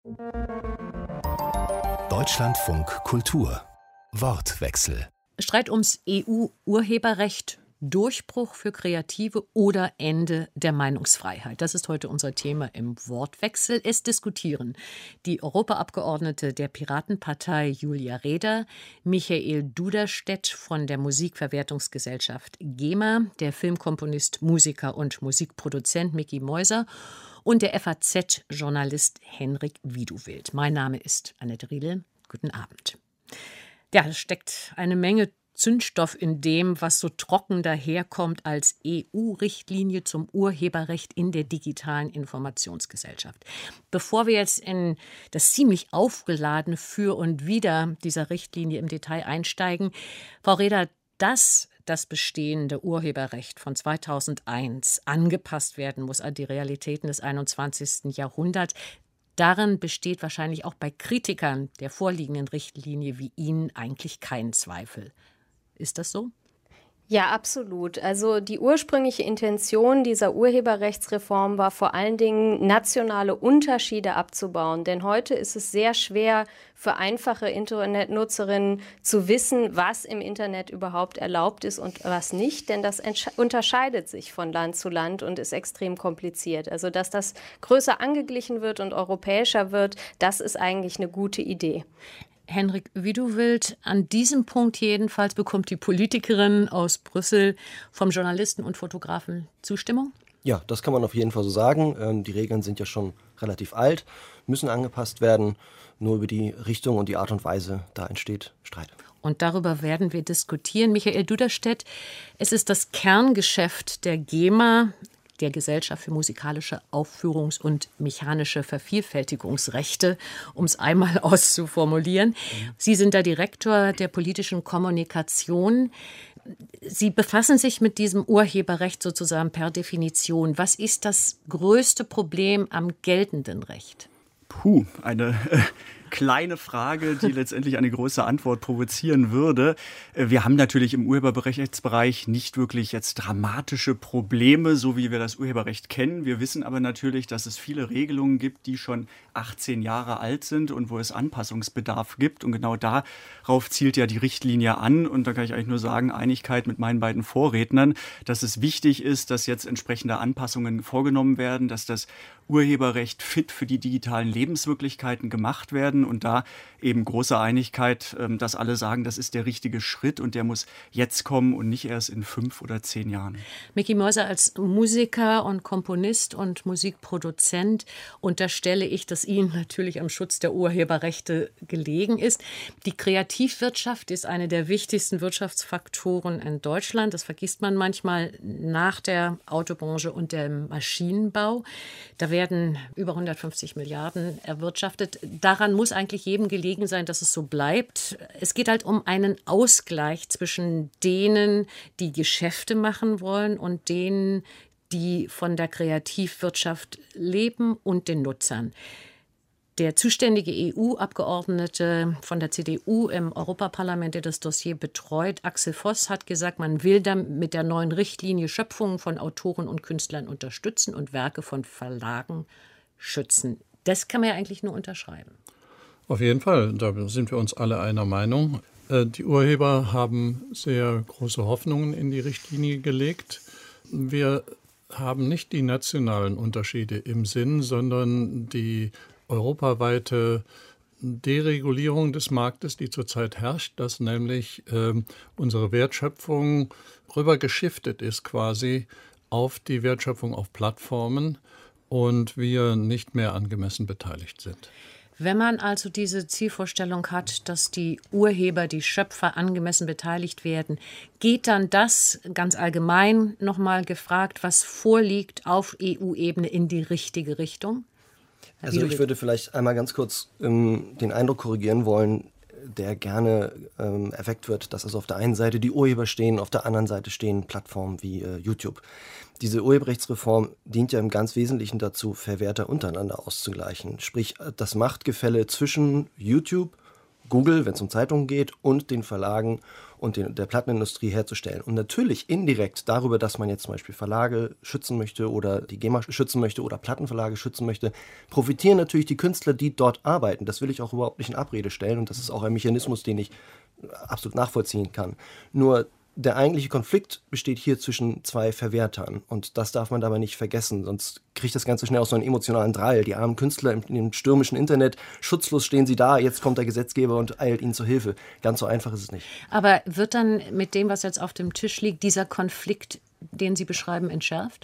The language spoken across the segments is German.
Deutschlandfunk Kultur Wortwechsel. Streit ums EU-Urheberrecht, Durchbruch für Kreative oder Ende der Meinungsfreiheit. Das ist heute unser Thema im Wortwechsel. Es diskutieren die Europaabgeordnete der Piratenpartei Julia Reda, Michael Duderstedt von der Musikverwertungsgesellschaft GEMA, der Filmkomponist, Musiker und Musikproduzent Micky Meuser und der FAZ-Journalist Henrik Wieduwild. Mein Name ist Annette Riedel. Guten Abend. Ja, es steckt eine Menge Zündstoff in dem, was so trocken daherkommt als EU-Richtlinie zum Urheberrecht in der digitalen Informationsgesellschaft. Bevor wir jetzt in das ziemlich aufgeladene Für und Wider dieser Richtlinie im Detail einsteigen, Frau Reda, dass das bestehende Urheberrecht von 2001 angepasst werden muss an die Realitäten des 21. Jahrhunderts, darin besteht wahrscheinlich auch bei Kritikern der vorliegenden Richtlinie wie Ihnen eigentlich kein Zweifel. Ist das so? Ja, absolut. Also die ursprüngliche Intention dieser Urheberrechtsreform war vor allen Dingen, nationale Unterschiede abzubauen. Denn heute ist es sehr schwer für einfache Internetnutzerinnen zu wissen, was im Internet überhaupt erlaubt ist und was nicht. Denn das unterscheidet sich von Land zu Land und ist extrem kompliziert. Also dass das größer angeglichen wird und europäischer wird, das ist eigentlich eine gute Idee. Henrik Wieduwild, an diesem Punkt jedenfalls bekommt die Politikerin aus Brüssel vom Journalisten und Fotografen Zustimmung? Ja, das kann man auf jeden Fall so sagen. Die Regeln sind ja schon relativ alt, müssen angepasst werden. Nur über die Richtung und die Art und Weise, da entsteht Streit. Und darüber werden wir diskutieren. Michael Duderstedt, es ist das Kerngeschäft der GEMA, der Gesellschaft für musikalische Aufführungs- und mechanische Vervielfältigungsrechte, um es einmal auszuformulieren. Sie sind der Direktor der politischen Kommunikation. Sie befassen sich mit diesem Urheberrecht sozusagen per Definition. Was ist das größte Problem am geltenden Recht? Eine kleine Frage, die letztendlich eine große Antwort provozieren würde. Wir haben natürlich im Urheberrechtsbereich nicht wirklich jetzt dramatische Probleme, so wie wir das Urheberrecht kennen. Wir wissen aber natürlich, dass es viele Regelungen gibt, die schon 18 Jahre alt sind und wo es Anpassungsbedarf gibt. Und genau darauf zielt ja die Richtlinie an. Und da kann ich eigentlich nur sagen, Einigkeit mit meinen beiden Vorrednern, dass es wichtig ist, dass jetzt entsprechende Anpassungen vorgenommen werden, dass das Urheberrecht fit für die digitalen Lebenswirklichkeiten gemacht werden und da eben große Einigkeit, dass alle sagen, das ist der richtige Schritt und der muss jetzt kommen und nicht erst in 5 oder 10 Jahren. Micky Meuser, als Musiker und Komponist und Musikproduzent unterstelle ich, dass Ihnen natürlich am Schutz der Urheberrechte gelegen ist. Die Kreativwirtschaft ist eine der wichtigsten Wirtschaftsfaktoren in Deutschland. Das vergisst man manchmal nach der Autobranche und dem Maschinenbau. Da werden über 150 Milliarden erwirtschaftet. Daran muss eigentlich jedem gelegen sein, dass es so bleibt. Es geht halt um einen Ausgleich zwischen denen, die Geschäfte machen wollen und denen, die von der Kreativwirtschaft leben und den Nutzern. Der zuständige EU-Abgeordnete von der CDU im Europaparlament, der das Dossier betreut, Axel Voss, hat gesagt, man will dann mit der neuen Richtlinie Schöpfungen von Autoren und Künstlern unterstützen und Werke von Verlagen schützen. Das kann man ja eigentlich nur unterschreiben. Auf jeden Fall, da sind wir uns alle einer Meinung. Die Urheber haben sehr große Hoffnungen in die Richtlinie gelegt. Wir haben nicht die nationalen Unterschiede im Sinn, sondern die europaweite Deregulierung des Marktes, die zurzeit herrscht, dass nämlich unsere Wertschöpfung rübergeschiftet ist quasi auf die Wertschöpfung auf Plattformen und wir nicht mehr angemessen beteiligt sind. Wenn man also diese Zielvorstellung hat, dass die Urheber, die Schöpfer angemessen beteiligt werden, geht dann das ganz allgemein nochmal gefragt, was vorliegt auf EU-Ebene in die richtige Richtung? Also ich würde vielleicht einmal ganz kurz den Eindruck korrigieren wollen, der gerne erweckt wird, dass also auf der einen Seite die Urheber stehen, auf der anderen Seite stehen Plattformen wie YouTube. Diese Urheberrechtsreform dient ja im ganz Wesentlichen dazu, Verwerter untereinander auszugleichen. Sprich, das Machtgefälle zwischen YouTube, Google, wenn es um Zeitungen geht, und den Verlagen und der Plattenindustrie herzustellen. Und natürlich indirekt darüber, dass man jetzt zum Beispiel Verlage schützen möchte oder die GEMA schützen möchte oder Plattenverlage schützen möchte, profitieren natürlich die Künstler, die dort arbeiten. Das will ich auch überhaupt nicht in Abrede stellen und das ist auch ein Mechanismus, den ich absolut nachvollziehen kann. Nur der eigentliche Konflikt besteht hier zwischen zwei Verwertern und das darf man dabei nicht vergessen, sonst kriegt das Ganze schnell aus so einem emotionalen Drall. Die armen Künstler in dem stürmischen Internet, schutzlos stehen sie da, jetzt kommt der Gesetzgeber und eilt ihnen zur Hilfe. Ganz so einfach ist es nicht. Aber wird dann mit dem, was jetzt auf dem Tisch liegt, dieser Konflikt, den Sie beschreiben, entschärft?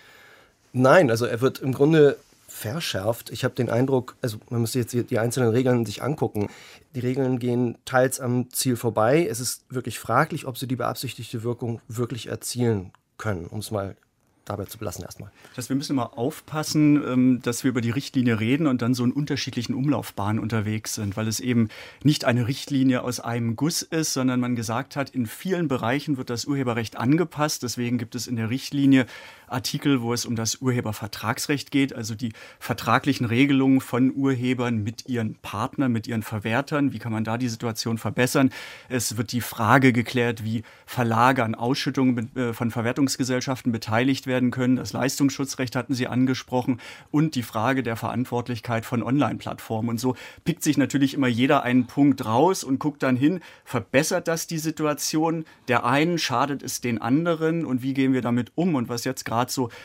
Nein, also er wird im Grunde verschärft. Ich habe den Eindruck, also man müsste jetzt die einzelnen Regeln sich angucken. Die Regeln gehen teils am Ziel vorbei. Es ist wirklich fraglich, ob sie die beabsichtigte Wirkung wirklich erzielen können, um es mal dabei zu belassen erstmal. Das heißt, wir müssen immer aufpassen, dass wir über die Richtlinie reden und dann so in unterschiedlichen Umlaufbahnen unterwegs sind, weil es eben nicht eine Richtlinie aus einem Guss ist, sondern man gesagt hat, in vielen Bereichen wird das Urheberrecht angepasst. Deswegen gibt es in der Richtlinie Artikel, wo es um das Urhebervertragsrecht geht, also die vertraglichen Regelungen von Urhebern mit ihren Partnern, mit ihren Verwertern. Wie kann man da die Situation verbessern? Es wird die Frage geklärt, wie Verlage an Ausschüttungen von Verwertungsgesellschaften beteiligt werden können. Das Leistungsschutzrecht hatten Sie angesprochen und die Frage der Verantwortlichkeit von Online-Plattformen. Und so pickt sich natürlich immer jeder einen Punkt raus und guckt dann hin, verbessert das die Situation der einen, schadet es den anderen und wie gehen wir damit um? Und was jetzt gerade so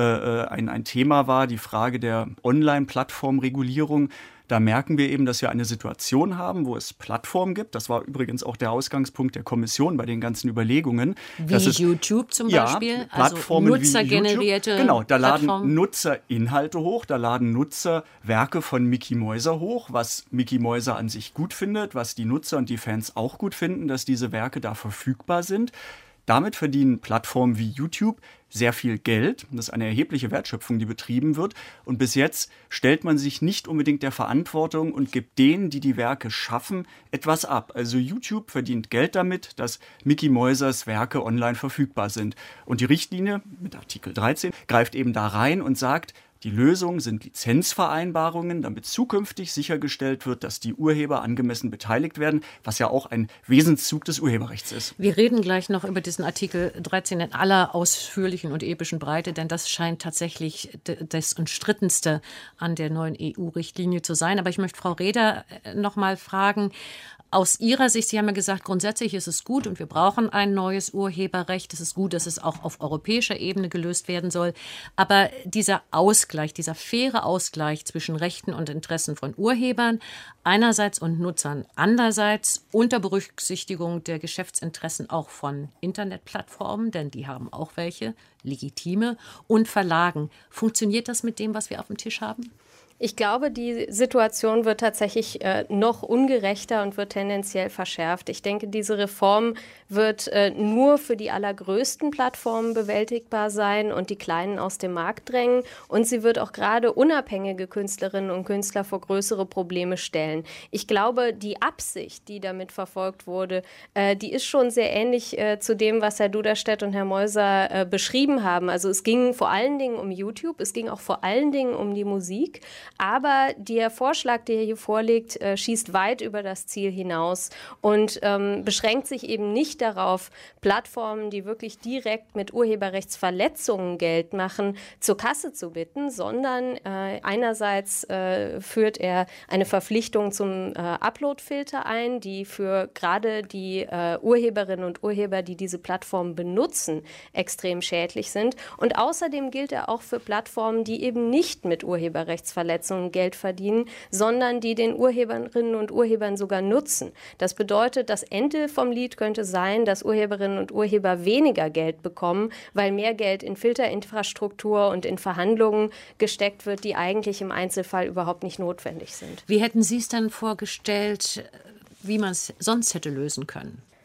ein Thema war, die Frage der Online-Plattformregulierung. Da merken wir eben, dass wir eine Situation haben, wo es Plattformen gibt. Das war übrigens auch der Ausgangspunkt der Kommission bei den ganzen Überlegungen. Wie YouTube zum Beispiel? Ja, Plattformen also nutzergenerierte YouTube. Genau, da laden Plattformen. Nutzer Inhalte hoch, da laden Nutzer Werke von Mickey Mäuser hoch, was Mickey Mäuser an sich gut findet, was die Nutzer und die Fans auch gut finden, dass diese Werke da verfügbar sind. Damit verdienen Plattformen wie YouTube sehr viel Geld. Das ist eine erhebliche Wertschöpfung, die betrieben wird. Und bis jetzt stellt man sich nicht unbedingt der Verantwortung und gibt denen, die die Werke schaffen, etwas ab. Also YouTube verdient Geld damit, dass Mickey Mäusers Werke online verfügbar sind. Und die Richtlinie mit Artikel 13 greift eben da rein und sagt, die Lösung sind Lizenzvereinbarungen, damit zukünftig sichergestellt wird, dass die Urheber angemessen beteiligt werden, was ja auch ein Wesenszug des Urheberrechts ist. Wir reden gleich noch über diesen Artikel 13 in aller ausführlichen und epischen Breite, denn das scheint tatsächlich das Umstrittenste an der neuen EU-Richtlinie zu sein. Aber ich möchte Frau Reder noch mal fragen, aus Ihrer Sicht, Sie haben ja gesagt, grundsätzlich ist es gut und wir brauchen ein neues Urheberrecht. Es ist gut, dass es auch auf europäischer Ebene gelöst werden soll. Aber dieser Ausgleich, dieser faire Ausgleich zwischen Rechten und Interessen von Urhebern einerseits und Nutzern andererseits, unter Berücksichtigung der Geschäftsinteressen auch von Internetplattformen, denn die haben auch welche, legitime, und Verlagen. Funktioniert das mit dem, was wir auf dem Tisch haben? Ich glaube, die Situation wird tatsächlich noch ungerechter und wird tendenziell verschärft. Ich denke, diese Reform wird nur für die allergrößten Plattformen bewältigbar sein und die kleinen aus dem Markt drängen. Und sie wird auch gerade unabhängige Künstlerinnen und Künstler vor größere Probleme stellen. Ich glaube, die Absicht, die damit verfolgt wurde, die ist schon sehr ähnlich zu dem, was Herr Duderstedt und Herr Mäuser beschrieben haben. Also es ging vor allen Dingen um YouTube, es ging auch vor allen Dingen um die Musik. Aber der Vorschlag, der hier vorliegt, schießt weit über das Ziel hinaus und beschränkt sich eben nicht darauf, Plattformen, die wirklich direkt mit Urheberrechtsverletzungen Geld machen, zur Kasse zu bitten, sondern einerseits führt er eine Verpflichtung zum Uploadfilter ein, die für gerade die Urheberinnen und Urheber, die diese Plattformen benutzen, extrem schädlich sind. Und außerdem gilt er auch für Plattformen, die eben nicht mit Urheberrechtsverletzungen Geld verdienen, sondern die den Urheberinnen und Urhebern sogar nutzen. Das bedeutet, das Ende vom Lied könnte sein, dass Urheberinnen und Urheber weniger Geld bekommen, weil mehr Geld in Filterinfrastruktur und in Verhandlungen gesteckt wird, die eigentlich im Einzelfall überhaupt nicht notwendig sind. Wie hätten Sie es dann vorgestellt, wie man es sonst hätte lösen können?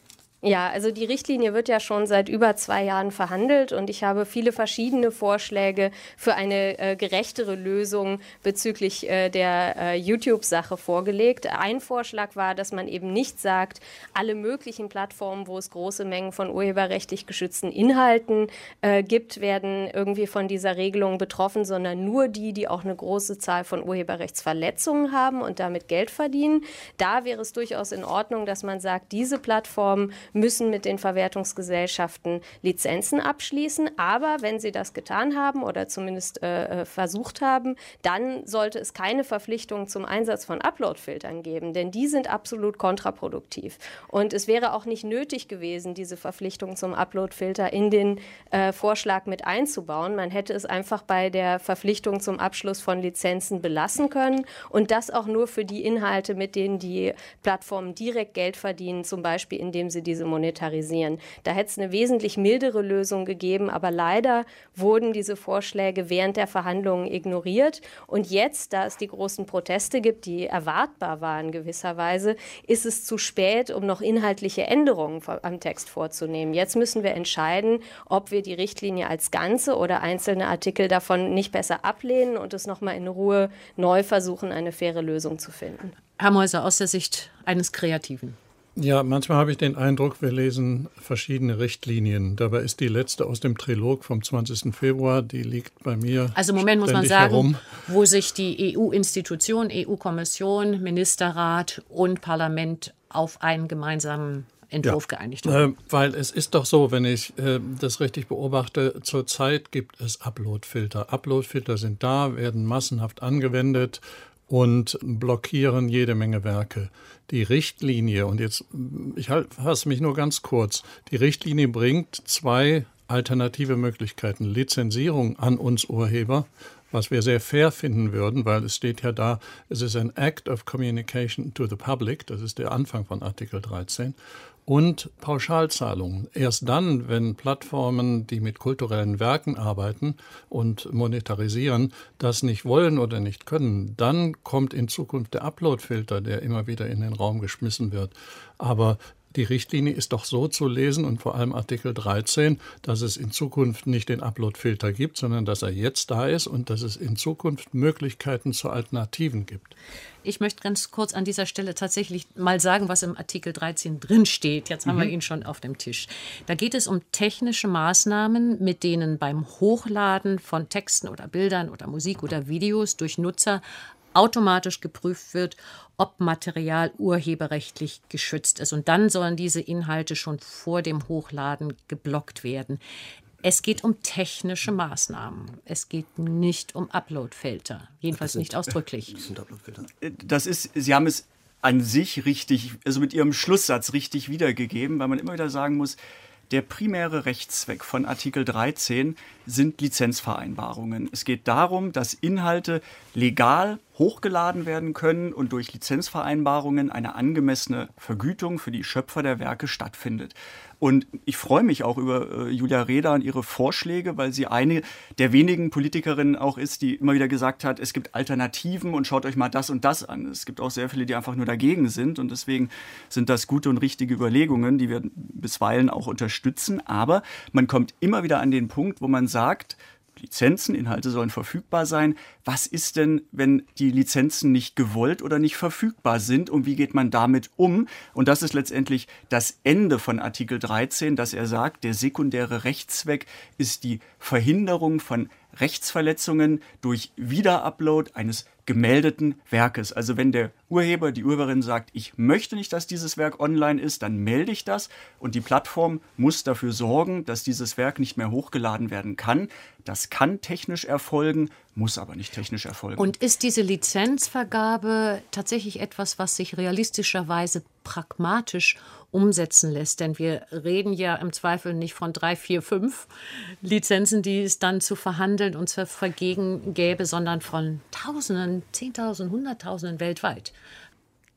Ja, also die Richtlinie wird ja schon seit über 2 Jahren verhandelt und ich habe viele verschiedene Vorschläge für eine gerechtere Lösung bezüglich der YouTube-Sache vorgelegt. Ein Vorschlag war, dass man eben nicht sagt, alle möglichen Plattformen, wo es große Mengen von urheberrechtlich geschützten Inhalten gibt, werden irgendwie von dieser Regelung betroffen, sondern nur die, die auch eine große Zahl von Urheberrechtsverletzungen haben und damit Geld verdienen. Da wäre es durchaus in Ordnung, dass man sagt, diese Plattformen müssen mit den Verwertungsgesellschaften Lizenzen abschließen. Aber wenn sie das getan haben oder zumindest versucht haben, dann sollte es keine Verpflichtung zum Einsatz von Uploadfiltern geben, denn die sind absolut kontraproduktiv. Und es wäre auch nicht nötig gewesen, diese Verpflichtung zum Uploadfilter in den Vorschlag mit einzubauen. Man hätte es einfach bei der Verpflichtung zum Abschluss von Lizenzen belassen können und das auch nur für die Inhalte, mit denen die Plattformen direkt Geld verdienen, zum Beispiel indem sie diese monetarisieren. Da hätte es eine wesentlich mildere Lösung gegeben, aber leider wurden diese Vorschläge während der Verhandlungen ignoriert. Und jetzt, da es die großen Proteste gibt, die erwartbar waren gewisserweise, ist es zu spät, um noch inhaltliche Änderungen am Text vorzunehmen. Jetzt müssen wir entscheiden, ob wir die Richtlinie als Ganze oder einzelne Artikel davon nicht besser ablehnen und es nochmal in Ruhe neu versuchen, eine faire Lösung zu finden. Herr Meuser, aus der Sicht eines Kreativen. Ja, manchmal habe ich den Eindruck, wir lesen verschiedene Richtlinien. Dabei ist die letzte aus dem Trilog vom 20. Februar, die liegt bei mir. Also im Moment muss man sagen, herum. Wo sich die EU-Institutionen, EU-Kommission, Ministerrat und Parlament auf einen gemeinsamen Entwurf geeinigt haben. Weil es ist doch so, wenn ich das richtig beobachte, zurzeit gibt es Uploadfilter. Uploadfilter sind da, werden massenhaft angewendet und blockieren jede Menge Werke. Die Richtlinie, und jetzt, ich fasse mich nur ganz kurz, die Richtlinie bringt 2 alternative Möglichkeiten. Lizenzierung an uns Urheber, was wir sehr fair finden würden, weil es steht ja da, es ist ein Act of Communication to the Public, das ist der Anfang von Artikel 13, und Pauschalzahlungen. Erst dann, wenn Plattformen, die mit kulturellen Werken arbeiten und monetarisieren, das nicht wollen oder nicht können, dann kommt in Zukunft der Uploadfilter, der immer wieder in den Raum geschmissen wird. Aber die Richtlinie ist doch so zu lesen und vor allem Artikel 13, dass es in Zukunft nicht den Uploadfilter gibt, sondern dass er jetzt da ist und dass es in Zukunft Möglichkeiten zu Alternativen gibt. Ich möchte ganz kurz an dieser Stelle tatsächlich mal sagen, was im Artikel 13 drin steht. Jetzt haben wir ihn schon auf dem Tisch. Da geht es um technische Maßnahmen, mit denen beim Hochladen von Texten oder Bildern oder Musik oder Videos durch Nutzer automatisch geprüft wird, ob Material urheberrechtlich geschützt ist. Und dann sollen diese Inhalte schon vor dem Hochladen geblockt werden. Es geht um technische Maßnahmen. Es geht nicht um Uploadfilter. Jedenfalls nicht ausdrücklich. Das sind Uploadfilter. Sie haben es an sich richtig, also mit Ihrem Schlusssatz richtig wiedergegeben, weil man immer wieder sagen muss, der primäre Rechtszweck von Artikel 13 sind Lizenzvereinbarungen. Es geht darum, dass Inhalte legal hochgeladen werden können und durch Lizenzvereinbarungen eine angemessene Vergütung für die Schöpfer der Werke stattfindet. Und ich freue mich auch über Julia Reda und ihre Vorschläge, weil sie eine der wenigen Politikerinnen auch ist, die immer wieder gesagt hat, es gibt Alternativen und schaut euch mal das und das an. Es gibt auch sehr viele, die einfach nur dagegen sind und deswegen sind das gute und richtige Überlegungen, die wir bisweilen auch unterstützen. Aber man kommt immer wieder an den Punkt, wo man sagt, Lizenzen, Inhalte sollen verfügbar sein. Was ist denn, wenn die Lizenzen nicht gewollt oder nicht verfügbar sind und wie geht man damit um? Und das ist letztendlich das Ende von Artikel 13, dass er sagt, der sekundäre Rechtszweck ist die Verhinderung von Rechtsverletzungen durch Wiederupload eines gemeldeten Werkes. Also wenn der Urheber, die Urheberin sagt, ich möchte nicht, dass dieses Werk online ist, dann melde ich das und die Plattform muss dafür sorgen, dass dieses Werk nicht mehr hochgeladen werden kann. Das kann technisch erfolgen, muss aber nicht technisch erfolgen. Und ist diese Lizenzvergabe tatsächlich etwas, was sich realistischerweise pragmatisch umsetzen lässt? Denn wir reden ja im Zweifel nicht von 3, 4, 5 Lizenzen, die es dann zu verhandeln und zu vergeben gäbe, sondern von Tausenden, Zehntausenden, Hunderttausenden weltweit.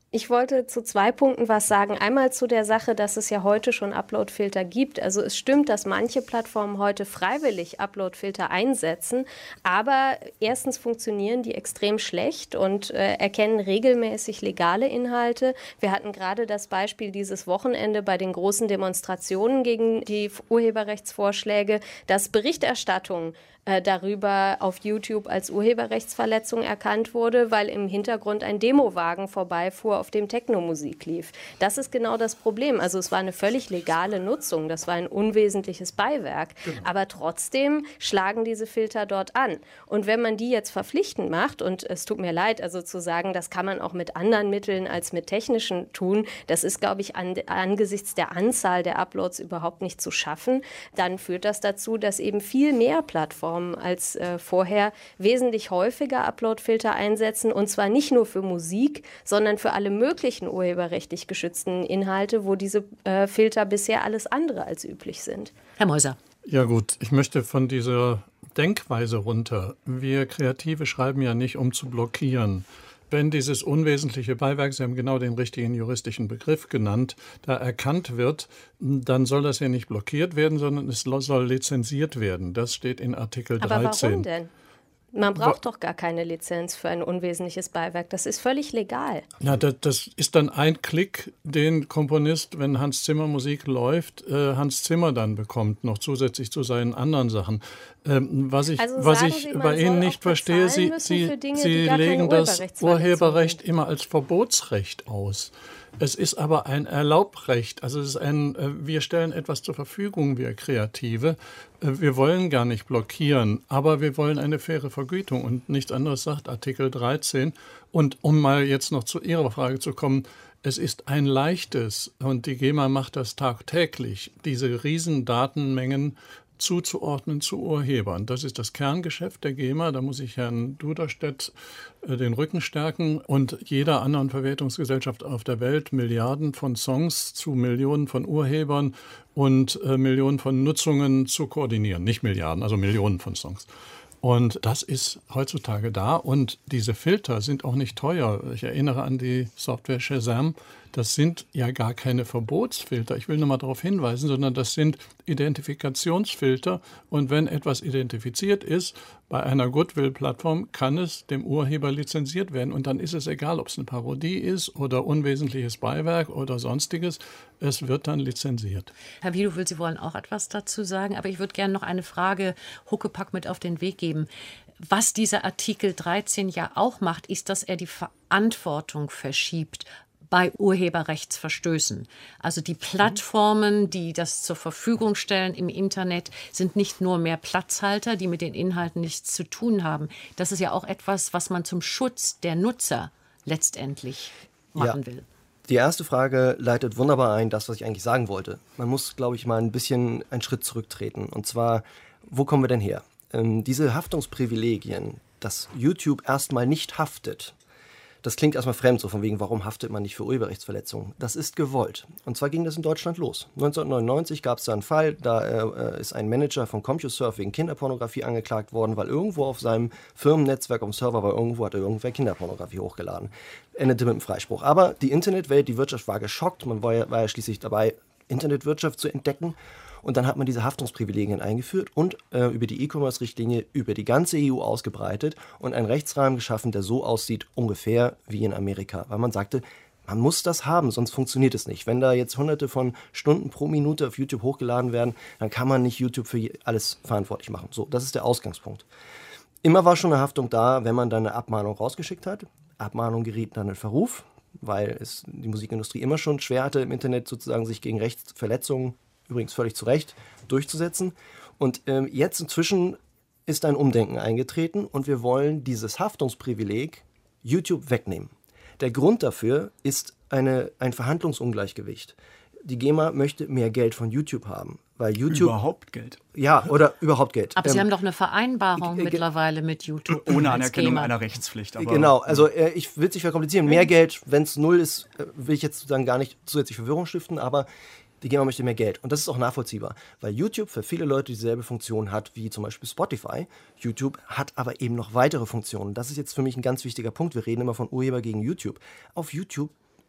Ich wollte zu 2 Punkten was sagen. Einmal zu der Sache, dass es ja heute schon Uploadfilter gibt. Also es stimmt, dass manche Plattformen heute freiwillig Uploadfilter einsetzen, aber erstens funktionieren die extrem schlecht und erkennen regelmäßig legale Inhalte. Wir hatten gerade das Beispiel dieses Wochenende bei den großen Demonstrationen gegen die Urheberrechtsvorschläge, dass Berichterstattung darüber auf YouTube als Urheberrechtsverletzung erkannt wurde, weil im Hintergrund ein Demowagen vorbeifuhr, auf dem Techno-Musik lief. Das ist genau das Problem. Also es war eine völlig legale Nutzung, das war ein unwesentliches Beiwerk, aber trotzdem schlagen diese Filter dort an. Und wenn man die jetzt verpflichtend macht, und es tut mir leid, also zu sagen, das kann man auch mit anderen Mitteln als mit technischen tun, das ist, glaube ich, angesichts der Anzahl der Uploads überhaupt nicht zu schaffen, dann führt das dazu, dass eben viel mehr Plattformen als vorher wesentlich häufiger Uploadfilter einsetzen, und zwar nicht nur für Musik, sondern für alle möglichen urheberrechtlich geschützten Inhalte, wo diese Filter bisher alles andere als üblich sind. Herr Meuser. Ja gut, ich möchte von dieser Denkweise runter. Wir Kreative schreiben ja nicht, um zu blockieren. Wenn dieses unwesentliche Beiwerk, Sie haben genau den richtigen juristischen Begriff genannt, da erkannt wird, dann soll das ja nicht blockiert werden, sondern es soll lizenziert werden. Das steht in Artikel 13. Aber warum denn? Man braucht doch gar keine Lizenz für ein unwesentliches Beiwerk. Das ist völlig legal. Ja, das ist dann ein Klick, den Komponist, wenn Hans Zimmer Musik läuft, Hans Zimmer dann bekommt, noch zusätzlich zu seinen anderen Sachen. Was ich bei Ihnen nicht verstehe, Sie legen das Urheberrecht immer als Verbotsrecht aus. Es ist aber ein Erlaubrecht, also es ist wir stellen etwas zur Verfügung, wir Kreative. Wir wollen gar nicht blockieren, aber wir wollen eine faire Vergütung und nichts anderes sagt Artikel 13. Und um mal jetzt noch zu Ihrer Frage zu kommen, es ist ein leichtes, und die GEMA macht das tagtäglich, diese riesen Datenmengen zuzuordnen zu Urhebern. Das ist das Kerngeschäft der GEMA. Da muss ich Herrn Duderstedt den Rücken stärken und jeder anderen Verwertungsgesellschaft auf der Welt Milliarden von Songs zu Millionen von Urhebern und Millionen von Nutzungen zu koordinieren. Nicht Milliarden, also Millionen von Songs. Und das ist heutzutage da, und diese Filter sind auch nicht teuer. Ich erinnere an die Software Shazam. Das sind ja gar keine Verbotsfilter, ich will nur mal darauf hinweisen, sondern das sind Identifikationsfilter. Und wenn etwas identifiziert ist, bei einer Goodwill-Plattform kann es dem Urheber lizenziert werden. Und dann ist es egal, ob es eine Parodie ist oder unwesentliches Beiwerk oder sonstiges. Es wird dann lizenziert. Herr Wiedewohl, Sie wollen auch etwas dazu sagen, aber ich würde gerne noch eine Frage Huckepack mit auf den Weg geben. Was dieser Artikel 13 ja auch macht, ist, dass er die Verantwortung verschiebt bei Urheberrechtsverstößen. Also die Plattformen, die das zur Verfügung stellen im Internet, sind nicht nur mehr Platzhalter, die mit den Inhalten nichts zu tun haben. Das ist ja auch etwas, was man zum Schutz der Nutzer letztendlich machen will. Die erste Frage leitet wunderbar ein, das, was ich eigentlich sagen wollte. Man muss, glaube ich, mal ein bisschen einen Schritt zurücktreten. Und zwar, wo kommen wir denn her? Diese Haftungsprivilegien, dass YouTube erstmal nicht haftet, das klingt erstmal fremd, so von wegen, warum haftet man nicht für Urheberrechtsverletzungen? Das ist gewollt. Und zwar ging das in Deutschland los. 1999 gab es da einen Fall, da ist ein Manager von CompuServe wegen Kinderpornografie angeklagt worden, weil irgendwo auf seinem Firmennetzwerk auf dem Server war, irgendwo hat irgendwer Kinderpornografie hochgeladen. Endete mit einem Freispruch. Aber die Internetwelt, die Wirtschaft war geschockt. Man war ja schließlich dabei, Internetwirtschaft zu entdecken. Und dann hat man diese Haftungsprivilegien eingeführt und über die E-Commerce-Richtlinie über die ganze EU ausgebreitet und einen Rechtsrahmen geschaffen, der so aussieht ungefähr wie in Amerika. Weil man sagte, man muss das haben, sonst funktioniert es nicht. Wenn da jetzt hunderte von Stunden pro Minute auf YouTube hochgeladen werden, dann kann man nicht YouTube für alles verantwortlich machen. So, das ist der Ausgangspunkt. Immer war schon eine Haftung da, wenn man dann eine Abmahnung rausgeschickt hat. Abmahnung geriet dann in Verruf, weil es die Musikindustrie immer schon schwer hatte, im Internet sozusagen sich gegen Rechtsverletzungen, übrigens völlig zu Recht, durchzusetzen. Und jetzt inzwischen ist ein Umdenken eingetreten und wir wollen dieses Haftungsprivileg YouTube wegnehmen. Der Grund dafür ist ein Verhandlungsungleichgewicht. Die GEMA möchte mehr Geld von YouTube haben, weil YouTube... Überhaupt Geld? Ja, oder überhaupt Geld. Aber Sie haben doch eine Vereinbarung mittlerweile mit YouTube. Ohne Anerkennung einer Rechtspflicht. Aber genau, also ich will es nicht verkomplizieren. Mehr Geld, wenn es null ist, will ich jetzt sozusagen gar nicht zusätzlich Verwirrung stiften, aber die GEMA möchte mehr Geld. Und das ist auch nachvollziehbar, weil YouTube für viele Leute dieselbe Funktion hat wie zum Beispiel Spotify. YouTube hat aber eben noch weitere Funktionen. Das ist jetzt für mich ein ganz wichtiger Punkt. Wir reden immer von Urheber gegen YouTube. Auf YouTube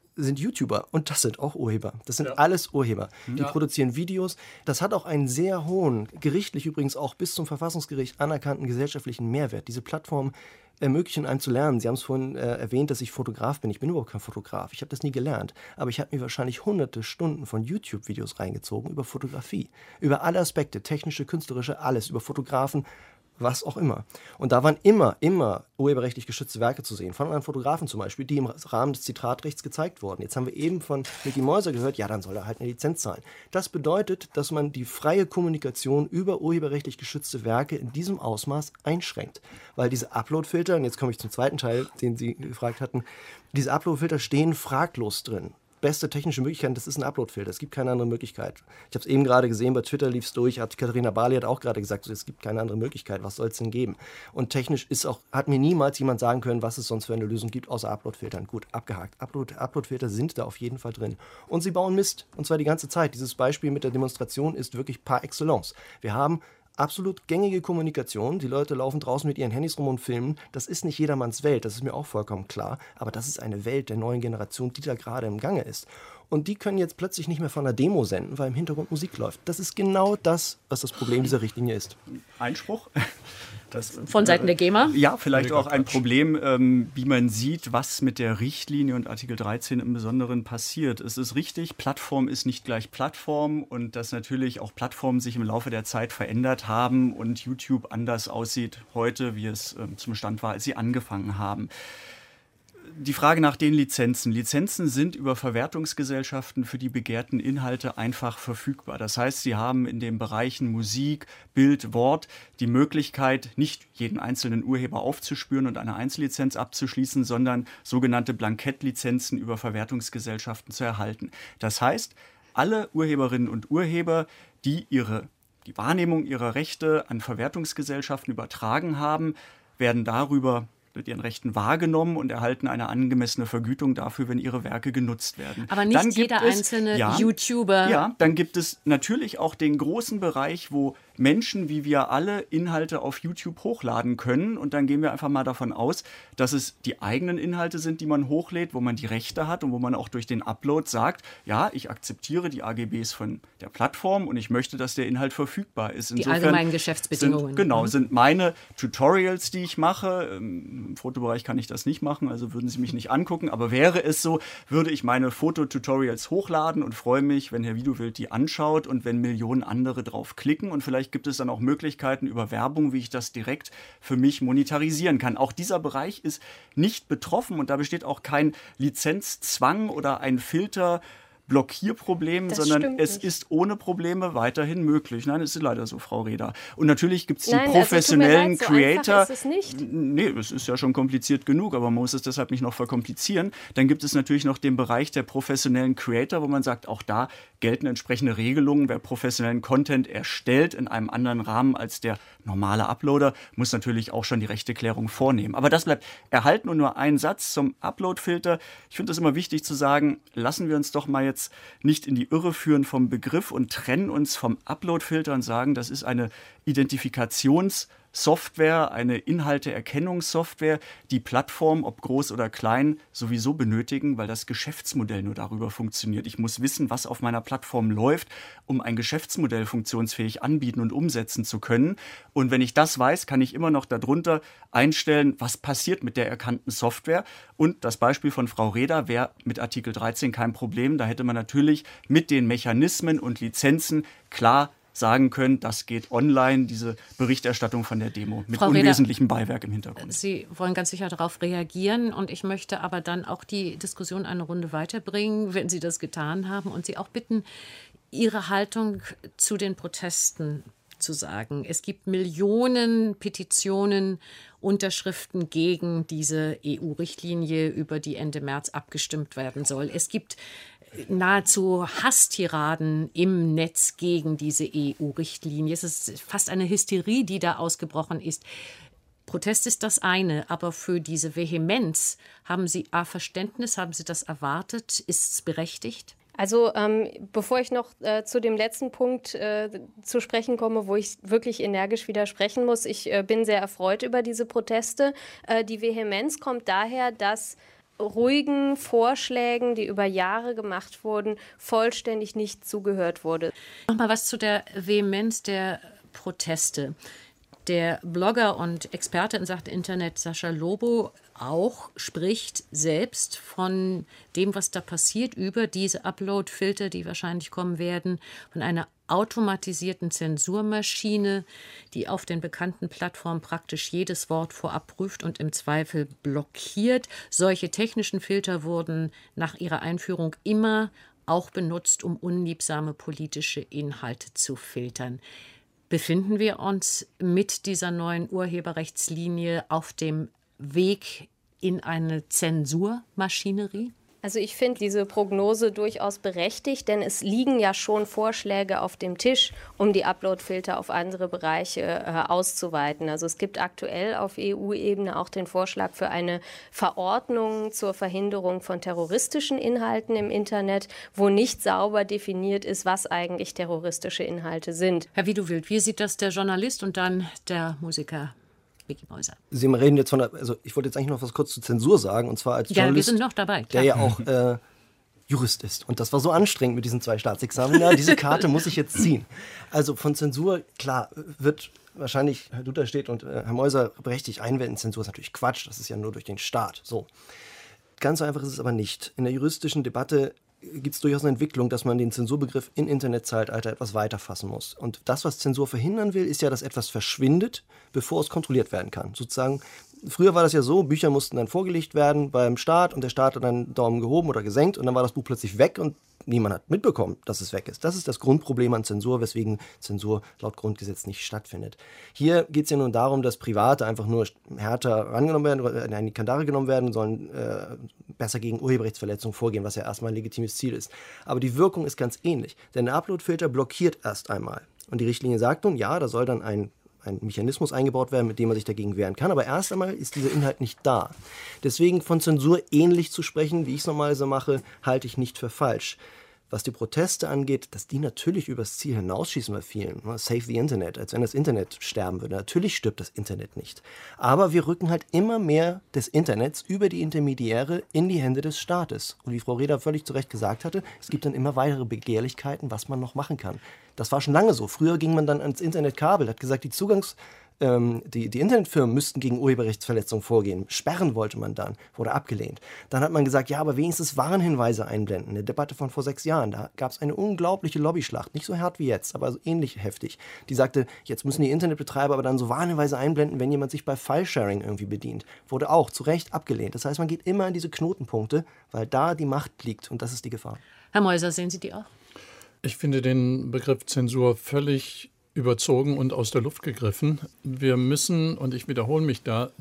sind YouTuber und das sind auch Urheber. Das sind alles Urheber. Die produzieren Videos. Das hat auch einen sehr hohen, gerichtlich übrigens auch bis zum Verfassungsgericht anerkannten gesellschaftlichen Mehrwert. Diese Plattformen ermöglichen einem zu lernen. Sie haben es vorhin erwähnt, dass ich Fotograf bin. Ich bin überhaupt kein Fotograf. Ich habe das nie gelernt. Aber ich habe mir wahrscheinlich hunderte Stunden von YouTube-Videos reingezogen über Fotografie. Über alle Aspekte, technische, künstlerische, alles. Über Fotografen, was auch immer. Und da waren immer urheberrechtlich geschützte Werke zu sehen, von einem Fotografen zum Beispiel, die im Rahmen des Zitratrechts gezeigt wurden. Jetzt haben wir eben von Micky Mäuser gehört, ja, dann soll er halt eine Lizenz zahlen. Das bedeutet, dass man die freie Kommunikation über urheberrechtlich geschützte Werke in diesem Ausmaß einschränkt. Weil diese Upload-Filter, und jetzt komme ich zum zweiten Teil, den Sie gefragt hatten, diese Upload-Filter stehen fraglos drin. Beste technische Möglichkeit, das ist ein Upload-Filter. Es gibt keine andere Möglichkeit. Ich habe es eben gerade gesehen, bei Twitter lief es durch, Katharina Barley hat auch gerade gesagt, es gibt keine andere Möglichkeit, was soll es denn geben? Und technisch hat mir niemals jemand sagen können, was es sonst für eine Lösung gibt, außer Upload-Filtern. Gut, abgehakt. Upload-Filter sind da auf jeden Fall drin. Und sie bauen Mist, und zwar die ganze Zeit. Dieses Beispiel mit der Demonstration ist wirklich par excellence. Wir haben absolut gängige Kommunikation. Die Leute laufen draußen mit ihren Handys rum und filmen. Das ist nicht jedermanns Welt, das ist mir auch vollkommen klar. Aber das ist eine Welt der neuen Generation, die da gerade im Gange ist. Und die können jetzt plötzlich nicht mehr von einer Demo senden, weil im Hintergrund Musik läuft. Das ist genau das, was das Problem dieser Richtlinie ist. Einspruch? Von Seiten der GEMA? Ja, vielleicht auch ein Problem, wie man sieht, was mit der Richtlinie und Artikel 13 im Besonderen passiert. Es ist richtig, Plattform ist nicht gleich Plattform und dass natürlich auch Plattformen sich im Laufe der Zeit verändert haben und YouTube anders aussieht heute, wie es zum Stand war, als sie angefangen haben. Die Frage nach den Lizenzen. Lizenzen sind über Verwertungsgesellschaften für die begehrten Inhalte einfach verfügbar. Das heißt, sie haben in den Bereichen Musik, Bild, Wort die Möglichkeit, nicht jeden einzelnen Urheber aufzuspüren und eine Einzellizenz abzuschließen, sondern sogenannte Blankettlizenzen über Verwertungsgesellschaften zu erhalten. Das heißt, alle Urheberinnen und Urheber, die die Wahrnehmung ihrer Rechte an Verwertungsgesellschaften übertragen haben, werden darüber mit ihren Rechten wahrgenommen und erhalten eine angemessene Vergütung dafür, wenn ihre Werke genutzt werden. Aber nicht jeder einzelne YouTuber. Ja, dann gibt es natürlich auch den großen Bereich, wo Menschen wie wir alle Inhalte auf YouTube hochladen können. Und dann gehen wir einfach mal davon aus, dass es die eigenen Inhalte sind, die man hochlädt, wo man die Rechte hat und wo man auch durch den Upload sagt, ja, ich akzeptiere die AGBs von der Plattform und ich möchte, dass der Inhalt verfügbar ist. Insofern die allgemeinen Geschäftsbedingungen. Sind meine Tutorials, die ich mache, im Fotobereich kann ich das nicht machen, also würden Sie mich nicht angucken, aber wäre es so, würde ich meine Fototutorials hochladen und freue mich, wenn Herr Wiedowild die anschaut und wenn Millionen andere drauf klicken und vielleicht gibt es dann auch Möglichkeiten über Werbung, wie ich das direkt für mich monetarisieren kann. Auch dieser Bereich ist nicht betroffen und da besteht auch kein Lizenzzwang oder ein Filter, Blockierproblem, sondern es ist ohne Probleme weiterhin möglich. Nein, es ist leider so, Frau Reda. Und natürlich gibt es die professionellen Creator. So ist es nicht. Nee, es ist ja schon kompliziert genug, aber man muss es deshalb nicht noch verkomplizieren. Dann gibt es natürlich noch den Bereich der professionellen Creator, wo man sagt, auch da gelten entsprechende Regelungen. Wer professionellen Content erstellt in einem anderen Rahmen als der normale Uploader, muss natürlich auch schon die Rechteklärung vornehmen. Aber das bleibt erhalten und nur ein Satz zum Upload-Filter. Ich finde es immer wichtig zu sagen, lassen wir uns doch mal jetzt nicht in die Irre führen vom Begriff und trennen uns vom Upload-Filter und sagen, das ist eine Identifikationssoftware, eine Inhalteerkennungssoftware, die Plattformen, ob groß oder klein, sowieso benötigen, weil das Geschäftsmodell nur darüber funktioniert. Ich muss wissen, was auf meiner Plattform läuft, um ein Geschäftsmodell funktionsfähig anbieten und umsetzen zu können. Und wenn ich das weiß, kann ich immer noch darunter einstellen, was passiert mit der erkannten Software. Und das Beispiel von Frau Reda wäre mit Artikel 13 kein Problem. Da hätte man natürlich mit den Mechanismen und Lizenzen klar sagen können, das geht online, diese Berichterstattung von der Demo mit unwesentlichem Beiwerk im Hintergrund. Sie wollen ganz sicher darauf reagieren und ich möchte aber dann auch die Diskussion eine Runde weiterbringen, wenn Sie das getan haben und Sie auch bitten, Ihre Haltung zu den Protesten zu sagen. Es gibt Millionen Petitionen, Unterschriften gegen diese EU-Richtlinie, über die Ende März abgestimmt werden soll. Es gibt nahezu Hasstiraden im Netz gegen diese EU-Richtlinie. Es ist fast eine Hysterie, die da ausgebrochen ist. Protest ist das eine, aber für diese Vehemenz haben Sie Verständnis, haben Sie das erwartet? Ist es berechtigt? Also bevor ich noch zu dem letzten Punkt zu sprechen komme, wo ich wirklich energisch widersprechen muss, ich bin sehr erfreut über diese Proteste. Die Vehemenz kommt daher, dass ruhigen Vorschlägen, die über Jahre gemacht wurden, vollständig nicht zugehört wurde. Nochmal was zu der Vehemenz der Proteste. Der Blogger und Experte in Sachen Internet Sascha Lobo auch spricht selbst von dem, was da passiert, über diese Upload-Filter, die wahrscheinlich kommen werden, von einer automatisierten Zensurmaschine, die auf den bekannten Plattformen praktisch jedes Wort vorab prüft und im Zweifel blockiert. Solche technischen Filter wurden nach ihrer Einführung immer auch benutzt, um unliebsame politische Inhalte zu filtern. Befinden wir uns mit dieser neuen Urheberrechtslinie auf dem Weg in eine Zensurmaschinerie? Also ich finde diese Prognose durchaus berechtigt, denn es liegen ja schon Vorschläge auf dem Tisch, um die Upload-Filter auf andere Bereiche auszuweiten. Also es gibt aktuell auf EU-Ebene auch den Vorschlag für eine Verordnung zur Verhinderung von terroristischen Inhalten im Internet, wo nicht sauber definiert ist, was eigentlich terroristische Inhalte sind. Herr Wiedewild, wie sieht das der Journalist und dann der Musiker Micky Mäuser? Sie reden jetzt also ich wollte jetzt eigentlich noch was kurz zur Zensur sagen, und zwar als Journalist, wir sind noch dabei, der ja auch Jurist ist. Und das war so anstrengend mit diesen 2 Staatsexamina. Diese Karte muss ich jetzt ziehen. Also von Zensur, klar, wird wahrscheinlich Herr Duderstedt und Herr Mäuser berechtigt einwenden, Zensur ist natürlich Quatsch, das ist ja nur durch den Staat. So. Ganz so einfach ist es aber nicht. In der juristischen Debatte gibt es durchaus eine Entwicklung, dass man den Zensurbegriff im Internetzeitalter etwas weiter fassen muss. Und das, was Zensur verhindern will, ist ja, dass etwas verschwindet, bevor es kontrolliert werden kann. Sozusagen, früher war das ja so, Bücher mussten dann vorgelegt werden beim Staat und der Staat hat dann Daumen gehoben oder gesenkt und dann war das Buch plötzlich weg und niemand hat mitbekommen, dass es weg ist. Das ist das Grundproblem an Zensur, weswegen Zensur laut Grundgesetz nicht stattfindet. Hier geht es ja nun darum, dass Private einfach nur härter rangenommen werden, oder in die Kandare genommen werden, sollen besser gegen Urheberrechtsverletzungen vorgehen, was ja erstmal ein legitimes Ziel ist. Aber die Wirkung ist ganz ähnlich, denn der Upload-Filter blockiert erst einmal. Und die Richtlinie sagt nun, ja, da soll dann ein Mechanismus eingebaut werden, mit dem man sich dagegen wehren kann. Aber erst einmal ist dieser Inhalt nicht da. Deswegen von Zensur ähnlich zu sprechen, wie ich es normalerweise mache, halte ich nicht für falsch. Was die Proteste angeht, dass die natürlich übers Ziel hinausschießen bei vielen. Save the Internet, als wenn das Internet sterben würde. Natürlich stirbt das Internet nicht. Aber wir rücken halt immer mehr des Internets über die Intermediäre in die Hände des Staates. Und wie Frau Reda völlig zu Recht gesagt hatte, es gibt dann immer weitere Begehrlichkeiten, was man noch machen kann. Das war schon lange so. Früher ging man dann ans Internetkabel, hat gesagt, die Internetfirmen müssten gegen Urheberrechtsverletzungen vorgehen. Sperren wollte man dann, wurde abgelehnt. Dann hat man gesagt, ja, aber wenigstens Warnhinweise einblenden. Eine Debatte von vor 6 Jahren, da gab es eine unglaubliche Lobbyschlacht. Nicht so hart wie jetzt, aber ähnlich heftig. Die sagte, jetzt müssen die Internetbetreiber aber dann so Warnhinweise einblenden, wenn jemand sich bei File-Sharing irgendwie bedient. Wurde auch zu Recht abgelehnt. Das heißt, man geht immer an diese Knotenpunkte, weil da die Macht liegt und das ist die Gefahr. Herr Mäuser, sehen Sie die auch? Ich finde den Begriff Zensur völlig überzogen und aus der Luft gegriffen. Wir müssen, und ich wiederhole mich da,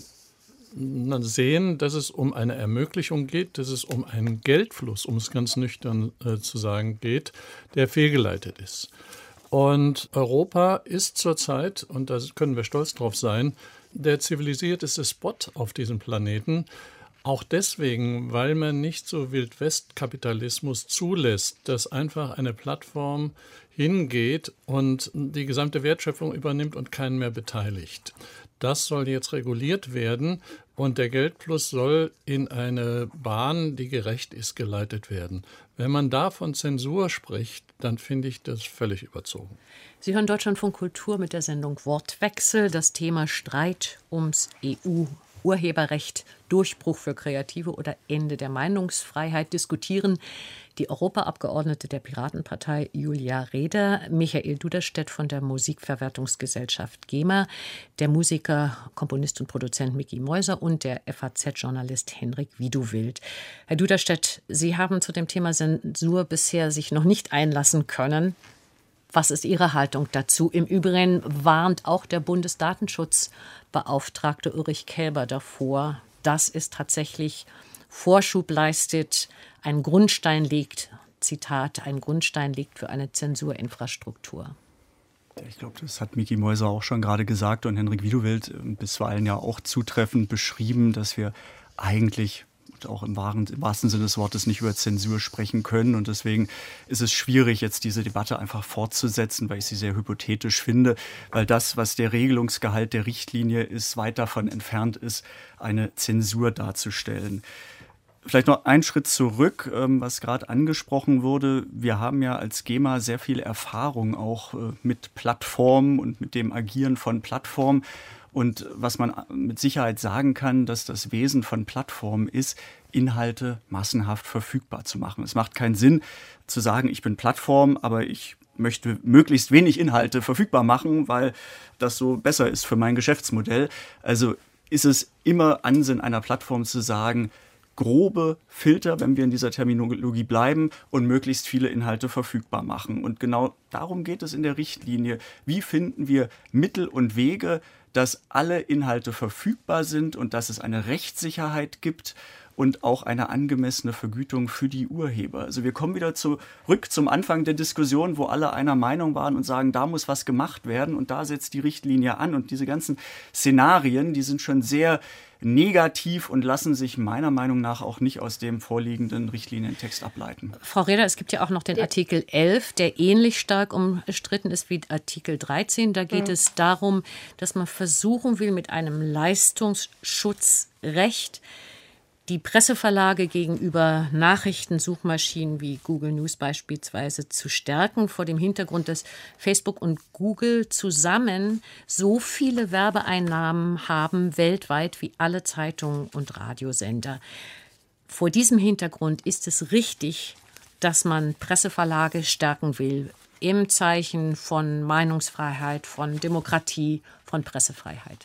sehen, dass es um eine Ermöglichung geht, dass es um einen Geldfluss, um es ganz nüchtern zu sagen, geht, der fehlgeleitet ist. Und Europa ist zurzeit, und da können wir stolz drauf sein, der zivilisierteste Spot auf diesem Planeten. Auch deswegen, weil man nicht so Wildwest-Kapitalismus zulässt, dass einfach eine Plattform hingeht und die gesamte Wertschöpfung übernimmt und keinen mehr beteiligt. Das soll jetzt reguliert werden und der Geldfluss soll in eine Bahn, die gerecht ist, geleitet werden. Wenn man da von Zensur spricht, dann finde ich das völlig überzogen. Sie hören Deutschlandfunk Kultur mit der Sendung Wortwechsel. Das Thema Streit ums EU-Urheberrecht, Durchbruch für Kreative oder Ende der Meinungsfreiheit diskutieren die Europaabgeordnete der Piratenpartei Julia Reda, Michael Duderstedt von der Musikverwertungsgesellschaft GEMA, der Musiker, Komponist und Produzent Micky Mäuser und der FAZ-Journalist Henrik Wiedewild. Herr Duderstedt, Sie haben zu dem Thema Zensur bisher sich noch nicht einlassen können. Was ist Ihre Haltung dazu? Im Übrigen warnt auch der Bundesdatenschutzbeauftragte Ulrich Kelber davor, dass es tatsächlich Vorschub leistet, einen Grundstein legt, Zitat, einen Grundstein legt für eine Zensurinfrastruktur. Ich glaube, das hat Micky Mäuser auch schon gerade gesagt und Henrik Wiedewild bisweilen ja auch zutreffend beschrieben, dass wir eigentlich auch im wahrsten Sinne des Wortes nicht über Zensur sprechen können. Und deswegen ist es schwierig, jetzt diese Debatte einfach fortzusetzen, weil ich sie sehr hypothetisch finde, weil das, was der Regelungsgehalt der Richtlinie ist, weit davon entfernt ist, eine Zensur darzustellen. Vielleicht noch einen Schritt zurück, was gerade angesprochen wurde. Wir haben ja als GEMA sehr viel Erfahrung auch mit Plattformen und mit dem Agieren von Plattformen. Und was man mit Sicherheit sagen kann, dass das Wesen von Plattformen ist, Inhalte massenhaft verfügbar zu machen. Es macht keinen Sinn zu sagen, ich bin Plattform, aber ich möchte möglichst wenig Inhalte verfügbar machen, weil das so besser ist für mein Geschäftsmodell. Also ist es immer Ansinn einer Plattform zu sagen, grobe Filter, wenn wir in dieser Terminologie bleiben, und möglichst viele Inhalte verfügbar machen. Und genau darum geht es in der Richtlinie. Wie finden wir Mittel und Wege, dass alle Inhalte verfügbar sind und dass es eine Rechtssicherheit gibt und auch eine angemessene Vergütung für die Urheber. Also wir kommen wieder zurück zum Anfang der Diskussion, wo alle einer Meinung waren und sagen, da muss was gemacht werden und da setzt die Richtlinie an. Und diese ganzen Szenarien, die sind schon sehr negativ und lassen sich meiner Meinung nach auch nicht aus dem vorliegenden Richtlinientext ableiten. Frau Reder, es gibt ja auch noch den Artikel 11, der ähnlich stark umstritten ist wie Artikel 13. Da geht es darum, dass man versuchen will, mit einem Leistungsschutzrecht die Presseverlage gegenüber Nachrichtensuchmaschinen wie Google News beispielsweise zu stärken, vor dem Hintergrund, dass Facebook und Google zusammen so viele Werbeeinnahmen haben weltweit wie alle Zeitungen und Radiosender. Vor diesem Hintergrund ist es richtig, dass man Presseverlage stärken will, im Zeichen von Meinungsfreiheit, von Demokratie, von Pressefreiheit.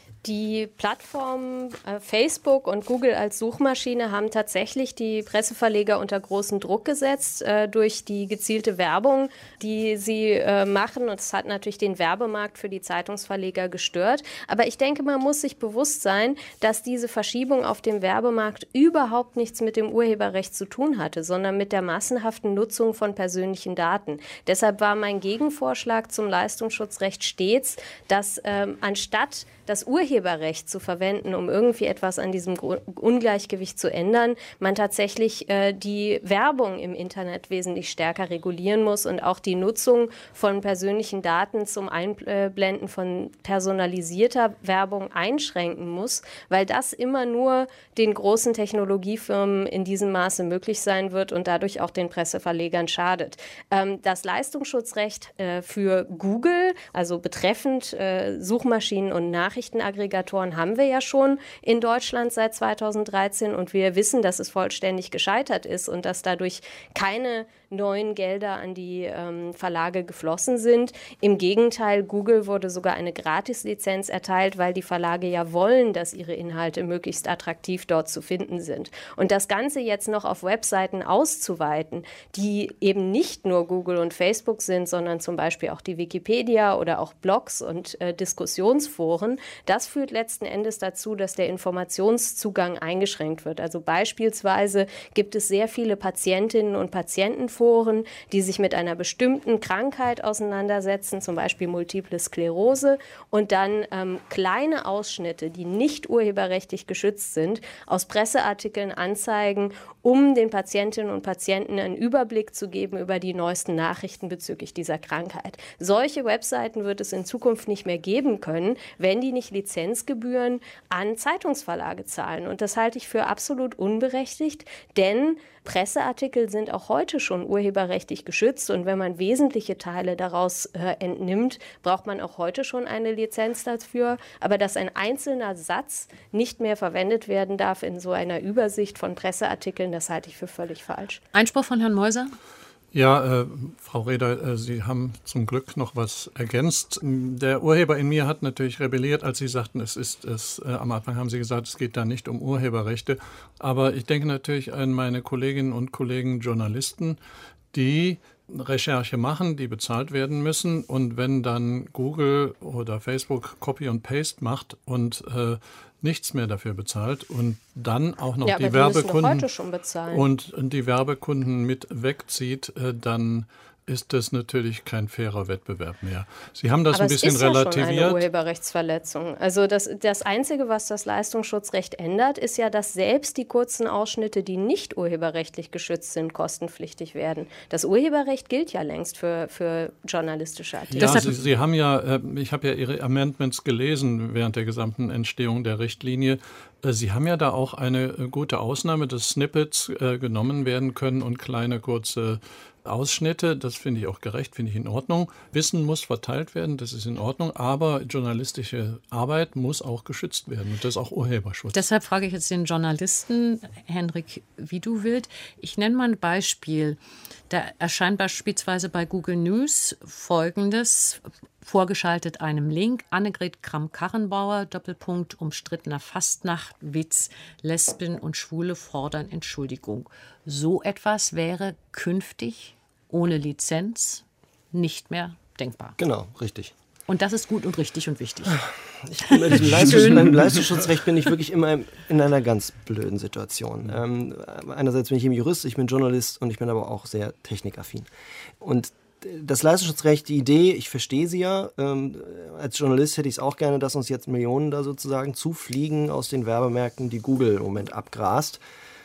Die Plattformen Facebook und Google als Suchmaschine haben tatsächlich die Presseverleger unter großen Druck gesetzt durch die gezielte Werbung, die sie machen. Und es hat natürlich den Werbemarkt für die Zeitungsverleger gestört. Aber ich denke, man muss sich bewusst sein, dass diese Verschiebung auf dem Werbemarkt überhaupt nichts mit dem Urheberrecht zu tun hatte, sondern mit der massenhaften Nutzung von persönlichen Daten. Deshalb war mein Gegenvorschlag zum Leistungsschutzrecht stets, dass anstatt das Urheberrecht zu verwenden, um irgendwie etwas an diesem Ungleichgewicht zu ändern, man tatsächlich die Werbung im Internet wesentlich stärker regulieren muss und auch die Nutzung von persönlichen Daten zum Einblenden von personalisierter Werbung einschränken muss, weil das immer nur den großen Technologiefirmen in diesem Maße möglich sein wird und dadurch auch den Presseverlegern schadet. Das Leistungsschutzrecht für Google, also betreffend Suchmaschinen und Nachrichtenaggregatoren, haben wir ja schon in Deutschland seit 2013 und wir wissen, dass es vollständig gescheitert ist und dass dadurch keine neuen Gelder an die Verlage geflossen sind. Im Gegenteil, Google wurde sogar eine Gratislizenz erteilt, weil die Verlage ja wollen, dass ihre Inhalte möglichst attraktiv dort zu finden sind. Und das Ganze jetzt noch auf Webseiten auszuweiten, die eben nicht nur Google und Facebook sind, sondern zum Beispiel auch die Wikipedia oder auch Blogs und Diskussionsforen, das führt letzten Endes dazu, dass der Informationszugang eingeschränkt wird. Also beispielsweise gibt es sehr viele Patientinnen und Patientenforen, die sich mit einer bestimmten Krankheit auseinandersetzen, zum Beispiel Multiple Sklerose, und dann kleine Ausschnitte, die nicht urheberrechtlich geschützt sind, aus Presseartikeln anzeigen, um den Patientinnen und Patienten einen Überblick zu geben über die neuesten Nachrichten bezüglich dieser Krankheit. Solche Webseiten wird es in Zukunft nicht mehr geben können, wenn die nicht Lizenzgebühren an Zeitungsverlage zahlen. Und das halte ich für absolut unberechtigt, denn Presseartikel sind auch heute schon urheberrechtlich geschützt und wenn man wesentliche Teile daraus entnimmt, braucht man auch heute schon eine Lizenz dafür. Aber dass ein einzelner Satz nicht mehr verwendet werden darf in so einer Übersicht von Presseartikeln, das halte ich für völlig falsch. Einspruch von Herrn Meuser? Ja, Frau Reder, Sie haben zum Glück noch was ergänzt. Der Urheber in mir hat natürlich rebelliert, als Sie sagten, am Anfang haben Sie gesagt, es geht da nicht um Urheberrechte. Aber ich denke natürlich an meine Kolleginnen und Kollegen Journalisten, die Recherche machen, die bezahlt werden müssen. Und wenn dann Google oder Facebook Copy und Paste macht und nichts mehr dafür bezahlt und dann auch noch die Werbekunden und die Werbekunden mit wegzieht, dann ist das natürlich kein fairer Wettbewerb mehr. Sie haben das ein bisschen relativiert. Aber es ist ja schon eine Urheberrechtsverletzung. Also das Einzige, was das Leistungsschutzrecht ändert, ist ja, dass selbst die kurzen Ausschnitte, die nicht urheberrechtlich geschützt sind, kostenpflichtig werden. Das Urheberrecht gilt ja längst für journalistische Artikel. Ja, Sie haben ja, ich habe ja Ihre Amendments gelesen während der gesamten Entstehung der Richtlinie. Sie haben ja da auch eine gute Ausnahme, dass Snippets genommen werden können und kleine, kurze Ausschnitte. Das finde ich auch gerecht, finde ich in Ordnung. Wissen muss verteilt werden, das ist in Ordnung, aber journalistische Arbeit muss auch geschützt werden und das ist auch Urheberschutz. Deshalb frage ich jetzt den Journalisten, Henrik Wieduwild. Ich nenne mal ein Beispiel. Da erscheint beispielsweise bei Google News Folgendes, vorgeschaltet einem Link: Annegret Kramp-Karrenbauer, Doppelpunkt, umstrittener Fastnacht-Witz, Lesben und Schwule fordern Entschuldigung. So etwas wäre künftig ohne Lizenz nicht mehr denkbar. Genau, richtig. Und das ist gut und richtig und wichtig. Beim Leistungsschutzrecht bin ich wirklich immer in einer ganz blöden Situation. Einerseits bin ich eben Jurist, ich bin Journalist und ich bin aber auch sehr technikaffin. Und das Leistungsschutzrecht, die Idee, ich verstehe sie ja. Als Journalist hätte ich es auch gerne, dass uns jetzt Millionen da sozusagen zufliegen aus den Werbemärkten, die Google im Moment abgrast.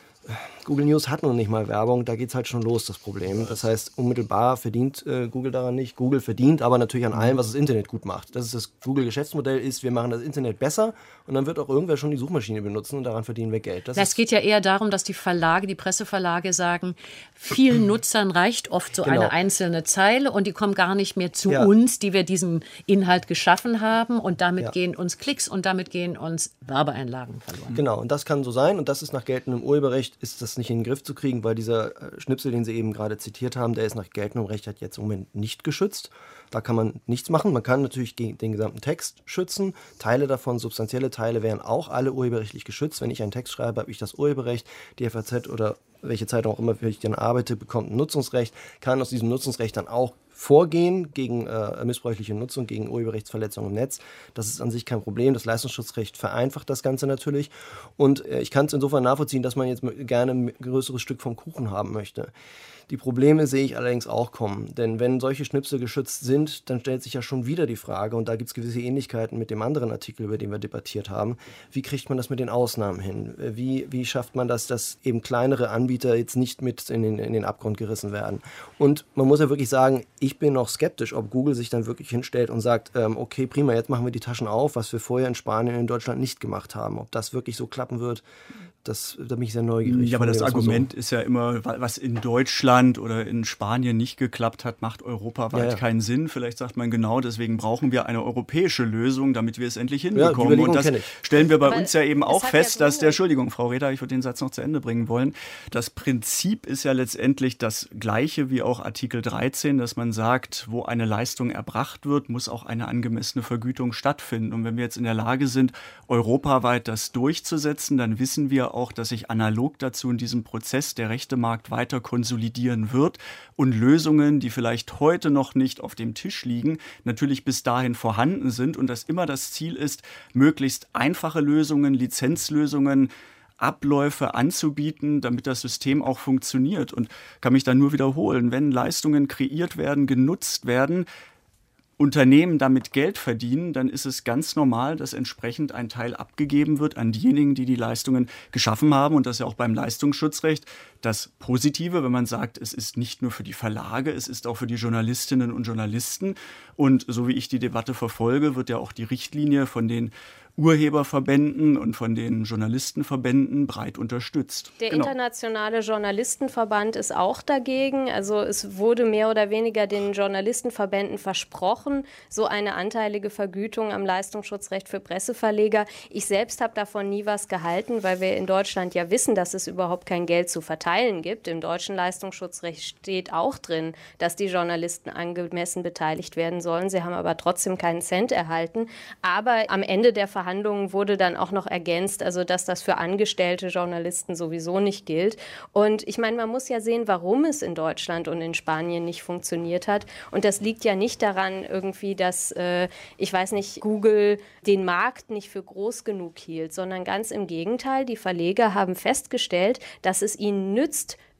Google News hat noch nicht mal Werbung, da geht es halt schon los, das Problem. Das heißt, unmittelbar verdient Google daran nicht. Google verdient aber natürlich an allem, was das Internet gut macht. Das ist das Google-Geschäftsmodell ist, wir machen das Internet besser und dann wird auch irgendwer schon die Suchmaschine benutzen und daran verdienen wir Geld. Es geht ja eher darum, dass die Verlage, die Presseverlage sagen, vielen Nutzern reicht oft so eine einzelne Zeile und die kommen gar nicht mehr zu uns, die wir diesen Inhalt geschaffen haben und damit gehen uns Klicks und damit gehen uns Werbeeinlagen verloren. Genau, und das kann so sein und das ist nach geltendem Urheberrecht, ist das nicht in den Griff zu kriegen, weil dieser Schnipsel, den Sie eben gerade zitiert haben, der ist nach geltendem Recht halt jetzt im Moment nicht geschützt. Da kann man nichts machen. Man kann natürlich den gesamten Text schützen. Teile davon, substanzielle Teile, wären auch alle urheberrechtlich geschützt. Wenn ich einen Text schreibe, habe ich das Urheberrecht. Die FAZ oder welche Zeitung auch immer, für die ich dann arbeite, bekommt ein Nutzungsrecht, kann aus diesem Nutzungsrecht dann auch vorgehen gegen missbräuchliche Nutzung, gegen Urheberrechtsverletzungen im Netz. Das ist an sich kein Problem. Das Leistungsschutzrecht vereinfacht das Ganze natürlich. Und ich kann es insofern nachvollziehen, dass man jetzt gerne ein größeres Stück vom Kuchen haben möchte. Die Probleme sehe ich allerdings auch kommen. Denn wenn solche Schnipsel geschützt sind, dann stellt sich ja schon wieder die Frage, und da gibt es gewisse Ähnlichkeiten mit dem anderen Artikel, über den wir debattiert haben, wie kriegt man das mit den Ausnahmen hin? Wie schafft man das, dass eben kleinere Anbieter jetzt nicht mit in den Abgrund gerissen werden? Und man muss ja wirklich sagen, ich bin noch skeptisch, ob Google sich dann wirklich hinstellt und sagt, okay, prima, jetzt machen wir die Taschen auf, was wir vorher in Spanien und in Deutschland nicht gemacht haben. Ob das wirklich so klappen wird, da bin ich sehr neugierig. Ja, aber das Argument ist ja immer, was in Deutschland oder in Spanien nicht geklappt hat, macht europaweit keinen Sinn. Vielleicht sagt man genau, deswegen brauchen wir eine europäische Lösung, damit wir es endlich hinbekommen. Und das stellen wir bei uns ja eben auch fest, dass Entschuldigung, Frau Reda, ich würde den Satz noch zu Ende bringen wollen. Das Prinzip ist ja letztendlich das gleiche wie auch Artikel 13, dass man sagt, wo eine Leistung erbracht wird, muss auch eine angemessene Vergütung stattfinden. Und wenn wir jetzt in der Lage sind, europaweit das durchzusetzen, dann wissen wir auch, dass sich analog dazu in diesem Prozess der Rechtemarkt weiter konsolidieren wird und Lösungen, die vielleicht heute noch nicht auf dem Tisch liegen, natürlich bis dahin vorhanden sind und dass immer das Ziel ist, möglichst einfache Lösungen, Lizenzlösungen, Abläufe anzubieten, damit das System auch funktioniert. Und kann mich dann nur wiederholen, wenn Leistungen kreiert werden, genutzt werden, Unternehmen damit Geld verdienen, dann ist es ganz normal, dass entsprechend ein Teil abgegeben wird an diejenigen, die die Leistungen geschaffen haben. Und das ist ja auch beim Leistungsschutzrecht das Positive, wenn man sagt, es ist nicht nur für die Verlage, es ist auch für die Journalistinnen und Journalisten. Und so wie ich die Debatte verfolge, wird ja auch die Richtlinie von den Urheberverbänden und von den Journalistenverbänden breit unterstützt. Der Internationale Journalistenverband ist auch dagegen. Also es wurde mehr oder weniger den Journalistenverbänden versprochen, so eine anteilige Vergütung am Leistungsschutzrecht für Presseverleger. Ich selbst habe davon nie was gehalten, weil wir in Deutschland ja wissen, dass es überhaupt kein Geld zu verteilen gibt. Im deutschen Leistungsschutzrecht steht auch drin, dass die Journalisten angemessen beteiligt werden sollen. Sie haben aber trotzdem keinen Cent erhalten. Aber am Ende der Verhandlungen wurde dann auch noch ergänzt, also dass das für angestellte Journalisten sowieso nicht gilt. Und ich meine, man muss ja sehen, warum es in Deutschland und in Spanien nicht funktioniert hat. Und das liegt ja nicht daran irgendwie, dass, ich weiß nicht, Google den Markt nicht für groß genug hielt, sondern ganz im Gegenteil, die Verleger haben festgestellt, dass es ihnen nützt,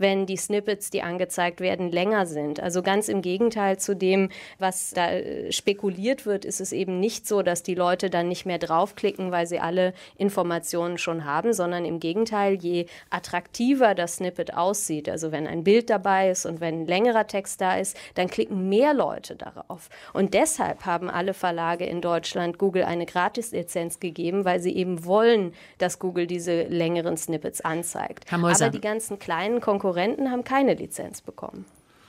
wenn die Snippets, die angezeigt werden, länger sind. Also ganz im Gegenteil zu dem, was da spekuliert wird, ist es eben nicht so, dass die Leute dann nicht mehr draufklicken, weil sie alle Informationen schon haben, sondern im Gegenteil, je attraktiver das Snippet aussieht, also wenn ein Bild dabei ist und wenn ein längerer Text da ist, dann klicken mehr Leute darauf. Und deshalb haben alle Verlage in Deutschland Google eine Gratislizenz gegeben, weil sie eben wollen, dass Google diese längeren Snippets anzeigt. Aber die ganzen kleinen Konkurrenten haben keine Lizenz bekommen.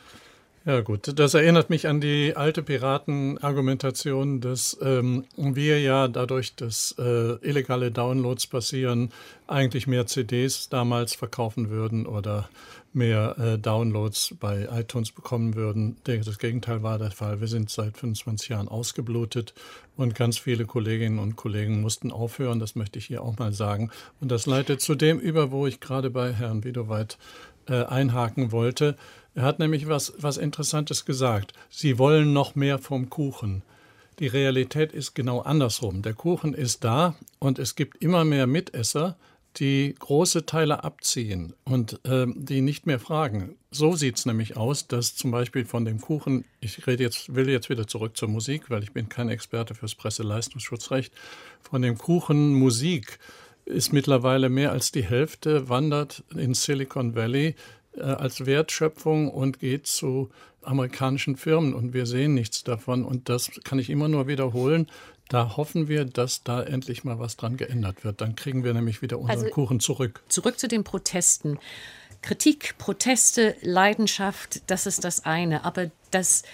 Ja gut, das erinnert mich an die alte Piratenargumentation, dass wir ja dadurch, dass illegale Downloads passieren, eigentlich mehr CDs damals verkaufen würden oder mehr Downloads bei iTunes bekommen würden. Das Gegenteil war der Fall. Wir sind seit 25 Jahren ausgeblutet und ganz viele Kolleginnen und Kollegen mussten aufhören. Das möchte ich hier auch mal sagen. Und das leitet zu dem über, wo ich gerade bei Herrn Wiedoweit einhaken wollte. Er hat nämlich was Interessantes gesagt. Sie wollen noch mehr vom Kuchen. Die Realität ist genau andersrum. Der Kuchen ist da und es gibt immer mehr Mitesser, die große Teile abziehen und die nicht mehr fragen. So sieht es nämlich aus, dass zum Beispiel von dem Kuchen, will jetzt wieder zurück zur Musik, weil ich bin kein Experte fürs Presseleistungsschutzrecht, von dem Kuchen Musik ist mittlerweile mehr als die Hälfte wandert in Silicon Valley als Wertschöpfung und geht zu amerikanischen Firmen und wir sehen nichts davon und das kann ich immer nur wiederholen. Da hoffen wir, dass da endlich mal was dran geändert wird. Dann kriegen wir nämlich wieder unseren Kuchen zurück. Zurück zu den Protesten. Kritik, Proteste, Leidenschaft, das ist das eine. Aber das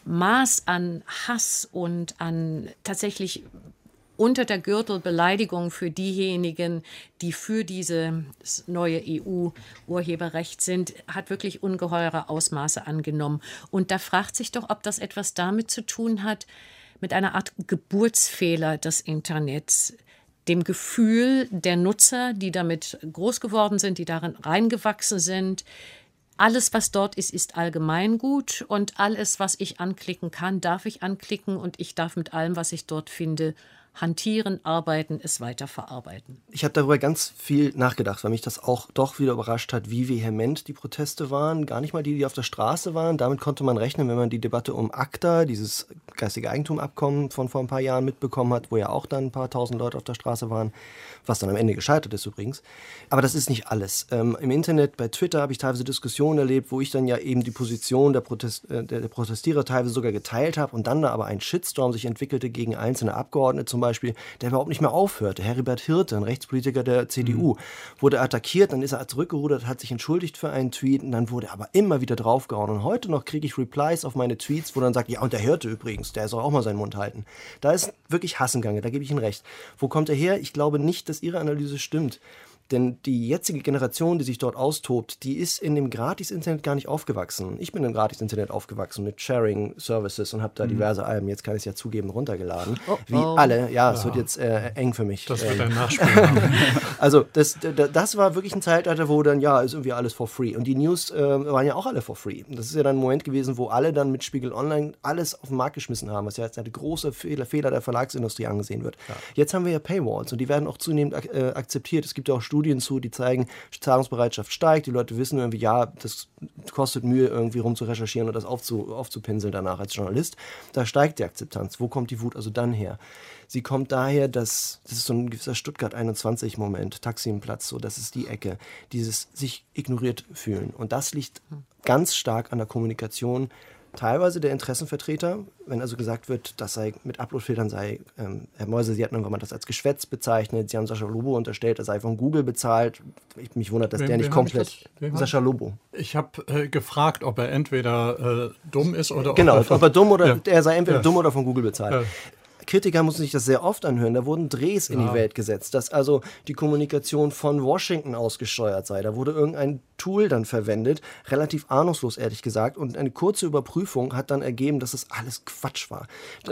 Maß an Hass und an tatsächlich unter der Gürtel Beleidigung für diejenigen, die für dieses neue EU-Urheberrecht sind, hat wirklich ungeheure Ausmaße angenommen. Und da fragt sich doch, ob das etwas damit zu tun hat, mit einer Art Geburtsfehler des Internets, dem Gefühl der Nutzer, die damit groß geworden sind, die darin reingewachsen sind. Alles, was dort ist, ist allgemeingut und alles, was ich anklicken kann, darf ich anklicken und ich darf mit allem, was ich dort finde, hantieren, arbeiten, es weiterverarbeiten. Ich habe darüber ganz viel nachgedacht, weil mich das auch doch wieder überrascht hat, wie vehement die Proteste waren. Gar nicht mal die auf der Straße waren. Damit konnte man rechnen, wenn man die Debatte um ACTA, dieses geistige Eigentumabkommen von vor ein paar Jahren mitbekommen hat, wo ja auch dann ein paar tausend Leute auf der Straße waren, was dann am Ende gescheitert ist übrigens. Aber das ist nicht alles. Im Internet, bei Twitter habe ich teilweise Diskussionen erlebt, wo ich dann ja eben die Position der Protestierer teilweise sogar geteilt habe und dann da aber ein Shitstorm sich entwickelte gegen einzelne Abgeordnete zum Beispiel, der überhaupt nicht mehr aufhörte. Heribert Hirte, ein Rechtspolitiker der CDU, wurde attackiert, dann ist er zurückgerudert, hat sich entschuldigt für einen Tweet und dann wurde er aber immer wieder draufgehauen. Und heute noch kriege ich Replies auf meine Tweets, wo dann sagt, ja und der Hirte übrigens, der soll auch mal seinen Mund halten. Da ist wirklich Hass im Gange, da gebe ich Ihnen recht. Wo kommt er her? Ich glaube nicht, dass Ihre Analyse stimmt. Denn die jetzige Generation, die sich dort austobt, die ist in dem Gratis-Internet gar nicht aufgewachsen. Ich bin im Gratis-Internet aufgewachsen mit Sharing-Services und habe da diverse Alben, jetzt kann ich es ja zugeben, runtergeladen. Wie alle. Ja, es wird jetzt eng für mich. Das wird ein Nachspiel haben. Also das war wirklich ein Zeitalter, wo dann, ja, ist irgendwie alles for free. Und die News waren ja auch alle for free. Das ist ja dann ein Moment gewesen, wo alle dann mit Spiegel Online alles auf den Markt geschmissen haben, was ja als eine große Fehler der Verlagsindustrie angesehen wird. Ja. Jetzt haben wir ja Paywalls und die werden auch zunehmend akzeptiert. Es gibt ja auch Studien zu, die zeigen, Zahlungsbereitschaft steigt, die Leute wissen irgendwie, ja, das kostet Mühe, irgendwie rumzurecherchieren und das aufzupinseln danach als Journalist. Da steigt die Akzeptanz. Wo kommt die Wut also dann her? Sie kommt daher, das ist so ein gewisser Stuttgart 21-Moment, Taximplatz, so, das ist die Ecke, dieses sich ignoriert fühlen. Und das liegt ganz stark an der Kommunikation, teilweise der Interessenvertreter, wenn also gesagt wird, das sei mit Uploadfiltern sei, Herr Meuser, Sie hatten irgendwann das als Geschwätz bezeichnet, Sie haben Sascha Lobo unterstellt, er sei von Google bezahlt. Mich wundert, dass der nicht komplett... Sascha Lobo. Ich habe gefragt, ob er entweder dumm ist oder... Genau, ob er dumm oder... Er sei entweder dumm oder von Google bezahlt. Ja. Kritiker mussten sich das sehr oft anhören. Da wurden Drehs in die Welt gesetzt, dass also die Kommunikation von Washington aus gesteuert sei. Da wurde irgendein Tool dann verwendet, relativ ahnungslos, ehrlich gesagt. Und eine kurze Überprüfung hat dann ergeben, dass das alles Quatsch war.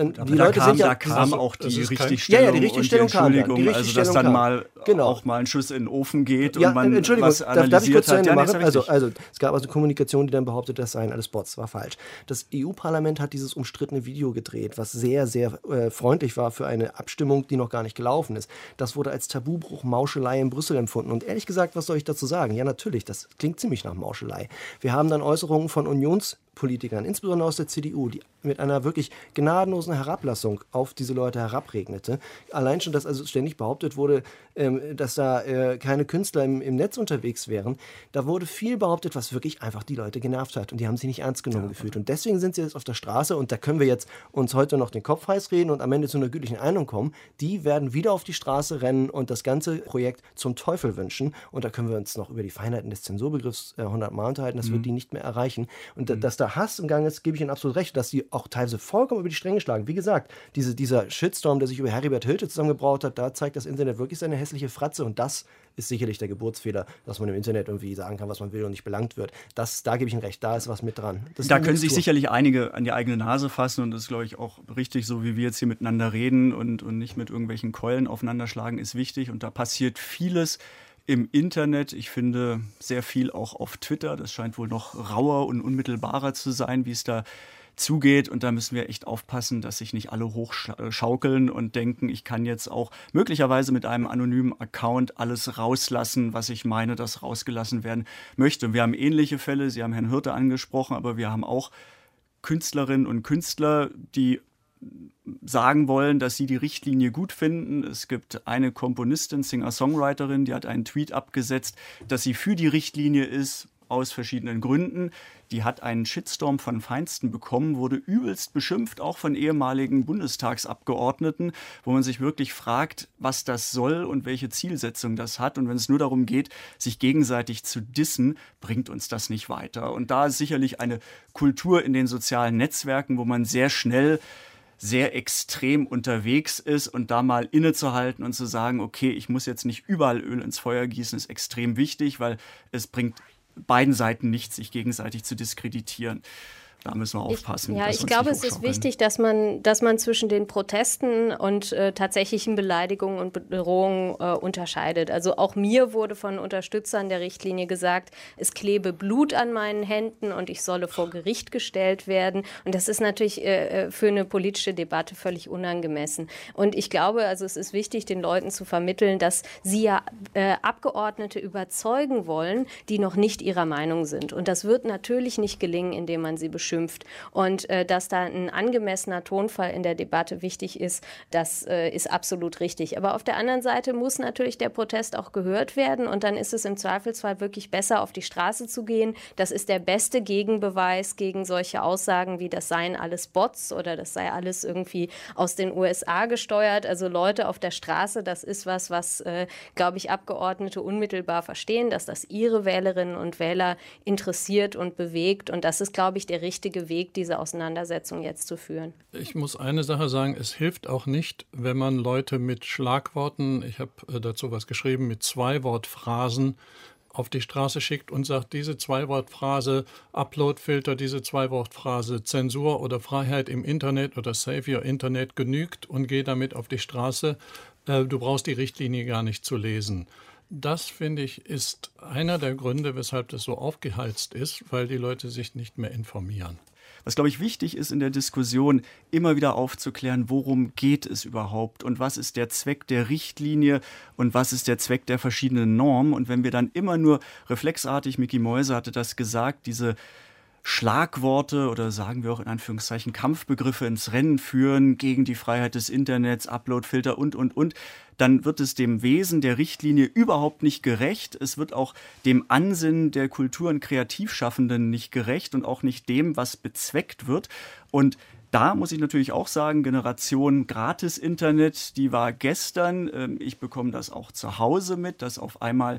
Da kam auch die Richtigstellung. Ja, die Richtigstellung kam dann. Also, dass dann auch mal ein Schuss in den Ofen geht und man was analysiert darf ich kurz hat. Machen? Also, es gab also Kommunikation, die dann behauptet, das seien alles Bots. War falsch. Das EU-Parlament hat dieses umstrittene Video gedreht, was sehr, sehr freundlich war für eine Abstimmung, die noch gar nicht gelaufen ist. Das wurde als Tabubruch, Mauschelei in Brüssel empfunden. Und ehrlich gesagt, was soll ich dazu sagen? Ja, natürlich, das klingt ziemlich nach Mauschelei. Wir haben dann Äußerungen von Unionspolitikern, insbesondere aus der CDU, die mit einer wirklich gnadenlosen Herablassung auf diese Leute herabregnete. Allein schon, dass also ständig behauptet wurde, dass da keine Künstler im Netz unterwegs wären. Da wurde viel behauptet, was wirklich einfach die Leute genervt hat. Und die haben sich nicht ernst genommen gefühlt. Und deswegen sind sie jetzt auf der Straße. Und da können wir jetzt uns heute noch den Kopf heiß reden und am Ende zu einer gütlichen Einigung kommen. Die werden wieder auf die Straße rennen und das ganze Projekt zum Teufel wünschen. Und da können wir uns noch über die Feinheiten des Zensurbegriffs 100-mal unterhalten. Das wird die nicht mehr erreichen. Und dass da Hass im Gang ist, gebe ich Ihnen absolut recht, dass die auch teilweise vollkommen über die Stränge schlagen. Wie gesagt, dieser Shitstorm, der sich über Heribert Hilde zusammengebraut hat, da zeigt das Internet wirklich seine hässliche Fratze und das ist sicherlich der Geburtsfehler, dass man im Internet irgendwie sagen kann, was man will und nicht belangt wird. Da gebe ich Ihnen recht, da ist was mit dran. Da können sich sicherlich einige an die eigene Nase fassen und das ist, glaube ich, auch richtig, so wie wir jetzt hier miteinander reden und nicht mit irgendwelchen Keulen aufeinanderschlagen, ist wichtig und da passiert vieles im Internet. Ich finde sehr viel auch auf Twitter. Das scheint wohl noch rauer und unmittelbarer zu sein, wie es da zugeht. Und da müssen wir echt aufpassen, dass sich nicht alle hochschaukeln und denken, ich kann jetzt auch möglicherweise mit einem anonymen Account alles rauslassen, was ich meine, dass rausgelassen werden möchte. Und wir haben ähnliche Fälle. Sie haben Herrn Hirte angesprochen, aber wir haben auch Künstlerinnen und Künstler, die sagen wollen, dass sie die Richtlinie gut finden. Es gibt eine Komponistin, Singer-Songwriterin, die hat einen Tweet abgesetzt, dass sie für die Richtlinie ist, aus verschiedenen Gründen. Die hat einen Shitstorm von Feinsten bekommen, wurde übelst beschimpft, auch von ehemaligen Bundestagsabgeordneten, wo man sich wirklich fragt, was das soll und welche Zielsetzung das hat. Und wenn es nur darum geht, sich gegenseitig zu dissen, bringt uns das nicht weiter. Und da ist sicherlich eine Kultur in den sozialen Netzwerken, wo man sehr schnell sehr extrem unterwegs ist und da mal innezuhalten und zu sagen, okay, ich muss jetzt nicht überall Öl ins Feuer gießen, ist extrem wichtig, weil es bringt beiden Seiten nichts, sich gegenseitig zu diskreditieren. Da müssen wir aufpassen. Ich glaube, es ist wichtig, dass man zwischen den Protesten und tatsächlichen Beleidigungen und Bedrohungen unterscheidet. Also auch mir wurde von Unterstützern der Richtlinie gesagt, es klebe Blut an meinen Händen und ich solle vor Gericht gestellt werden. Und das ist natürlich für eine politische Debatte völlig unangemessen. Und ich glaube, also es ist wichtig, den Leuten zu vermitteln, dass sie ja Abgeordnete überzeugen wollen, die noch nicht ihrer Meinung sind. Und das wird natürlich nicht gelingen, indem man sie beschimpft. Und dass da ein angemessener Tonfall in der Debatte wichtig ist, das ist absolut richtig. Aber auf der anderen Seite muss natürlich der Protest auch gehört werden und dann ist es im Zweifelsfall wirklich besser, auf die Straße zu gehen. Das ist der beste Gegenbeweis gegen solche Aussagen wie, das seien alles Bots oder das sei alles irgendwie aus den USA gesteuert. Also Leute auf der Straße, das ist was glaube ich, Abgeordnete unmittelbar verstehen, dass das ihre Wählerinnen und Wähler interessiert und bewegt und das ist, glaube ich, der richtige Weg, diese Auseinandersetzung jetzt zu führen. Ich muss eine Sache sagen, es hilft auch nicht, wenn man Leute mit Schlagworten, ich habe dazu was geschrieben, mit Zwei-Wort-Phrasen auf die Straße schickt und sagt, diese Zwei-Wort-Phrase Upload-Filter, diese Zwei-Wort-Phrase Zensur oder Freiheit im Internet oder Save Your Internet genügt und geh damit auf die Straße. Du brauchst die Richtlinie gar nicht zu lesen. Das, finde ich, ist einer der Gründe, weshalb das so aufgeheizt ist, weil die Leute sich nicht mehr informieren. Was, glaube ich, wichtig ist in der Diskussion, immer wieder aufzuklären, worum geht es überhaupt und was ist der Zweck der Richtlinie und was ist der Zweck der verschiedenen Normen. Und wenn wir dann immer nur reflexartig, Micky Mäuse hatte das gesagt, diese Schlagworte oder sagen wir auch in Anführungszeichen Kampfbegriffe ins Rennen führen gegen die Freiheit des Internets, Uploadfilter und, dann wird es dem Wesen der Richtlinie überhaupt nicht gerecht. Es wird auch dem Ansinnen der Kultur- und Kreativschaffenden nicht gerecht und auch nicht dem, was bezweckt wird. Und da muss ich natürlich auch sagen, Generation Gratis-Internet, die war gestern. Ich bekomme das auch zu Hause mit, dass auf einmal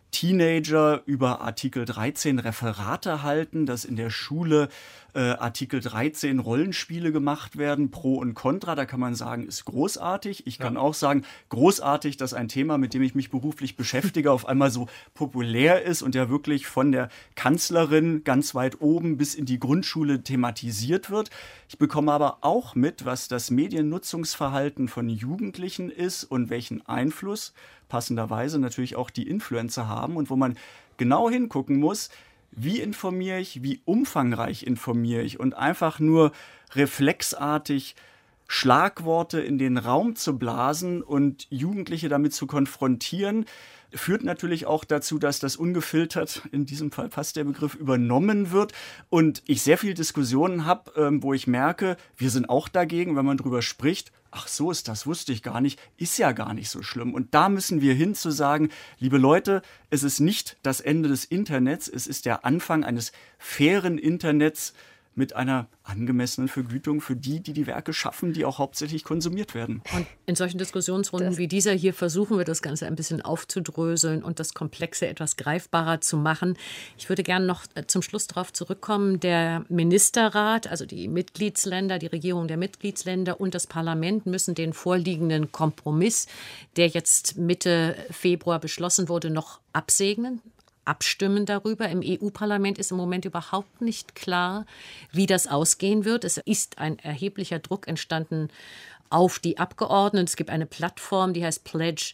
Teenager über Artikel 13 Referate halten, dass in der Schule Artikel 13 Rollenspiele gemacht werden, Pro und Contra. Da kann man sagen, ist großartig. Ich kann auch sagen, großartig, dass ein Thema, mit dem ich mich beruflich beschäftige, auf einmal so populär ist und ja wirklich von der Kanzlerin ganz weit oben bis in die Grundschule thematisiert wird. Ich bekomme aber auch mit, was das Mediennutzungsverhalten von Jugendlichen ist und welchen Einfluss passenderweise natürlich auch die Influencer haben und wo man genau hingucken muss, wie informiere ich, wie umfangreich informiere ich und einfach nur reflexartig Schlagworte in den Raum zu blasen und Jugendliche damit zu konfrontieren, führt natürlich auch dazu, dass das ungefiltert, in diesem Fall passt der Begriff, übernommen wird und ich sehr viele Diskussionen habe, wo ich merke, wir sind auch dagegen, wenn man drüber spricht, ach so ist das, wusste ich gar nicht, ist ja gar nicht so schlimm. Und da müssen wir hin zu sagen, liebe Leute, es ist nicht das Ende des Internets, es ist der Anfang eines fairen Internets, mit einer angemessenen Vergütung für die Werke schaffen, die auch hauptsächlich konsumiert werden. Und in solchen Diskussionsrunden wie dieser hier versuchen wir das Ganze ein bisschen aufzudröseln und das Komplexe etwas greifbarer zu machen. Ich würde gerne noch zum Schluss darauf zurückkommen, der Ministerrat, also die Mitgliedsländer, die Regierung der Mitgliedsländer und das Parlament müssen den vorliegenden Kompromiss, der jetzt Mitte Februar beschlossen wurde, noch absegnen. Abstimmen darüber. Im EU-Parlament ist im Moment überhaupt nicht klar, wie das ausgehen wird. Es ist ein erheblicher Druck entstanden auf die Abgeordneten. Es gibt eine Plattform, die heißt Pledge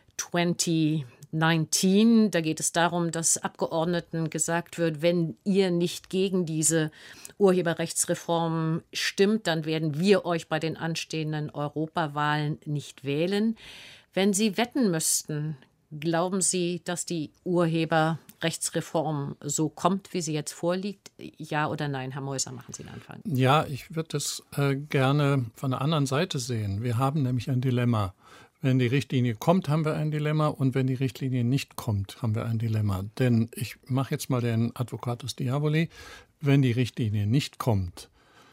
2019. Da geht es darum, dass Abgeordneten gesagt wird, wenn ihr nicht gegen diese Urheberrechtsreform stimmt, dann werden wir euch bei den anstehenden Europawahlen nicht wählen. Wenn Sie wetten müssten, glauben Sie, dass die Urheberrechtsreform so kommt, wie sie jetzt vorliegt? Ja oder nein? Herr Meuser, machen Sie den Anfang. Ja, ich würde das gerne von der anderen Seite sehen. Wir haben nämlich ein Dilemma. Wenn die Richtlinie kommt, haben wir ein Dilemma und wenn die Richtlinie nicht kommt, haben wir ein Dilemma. Denn ich mache jetzt mal den Advocatus Diaboli. Wenn die Richtlinie nicht kommt,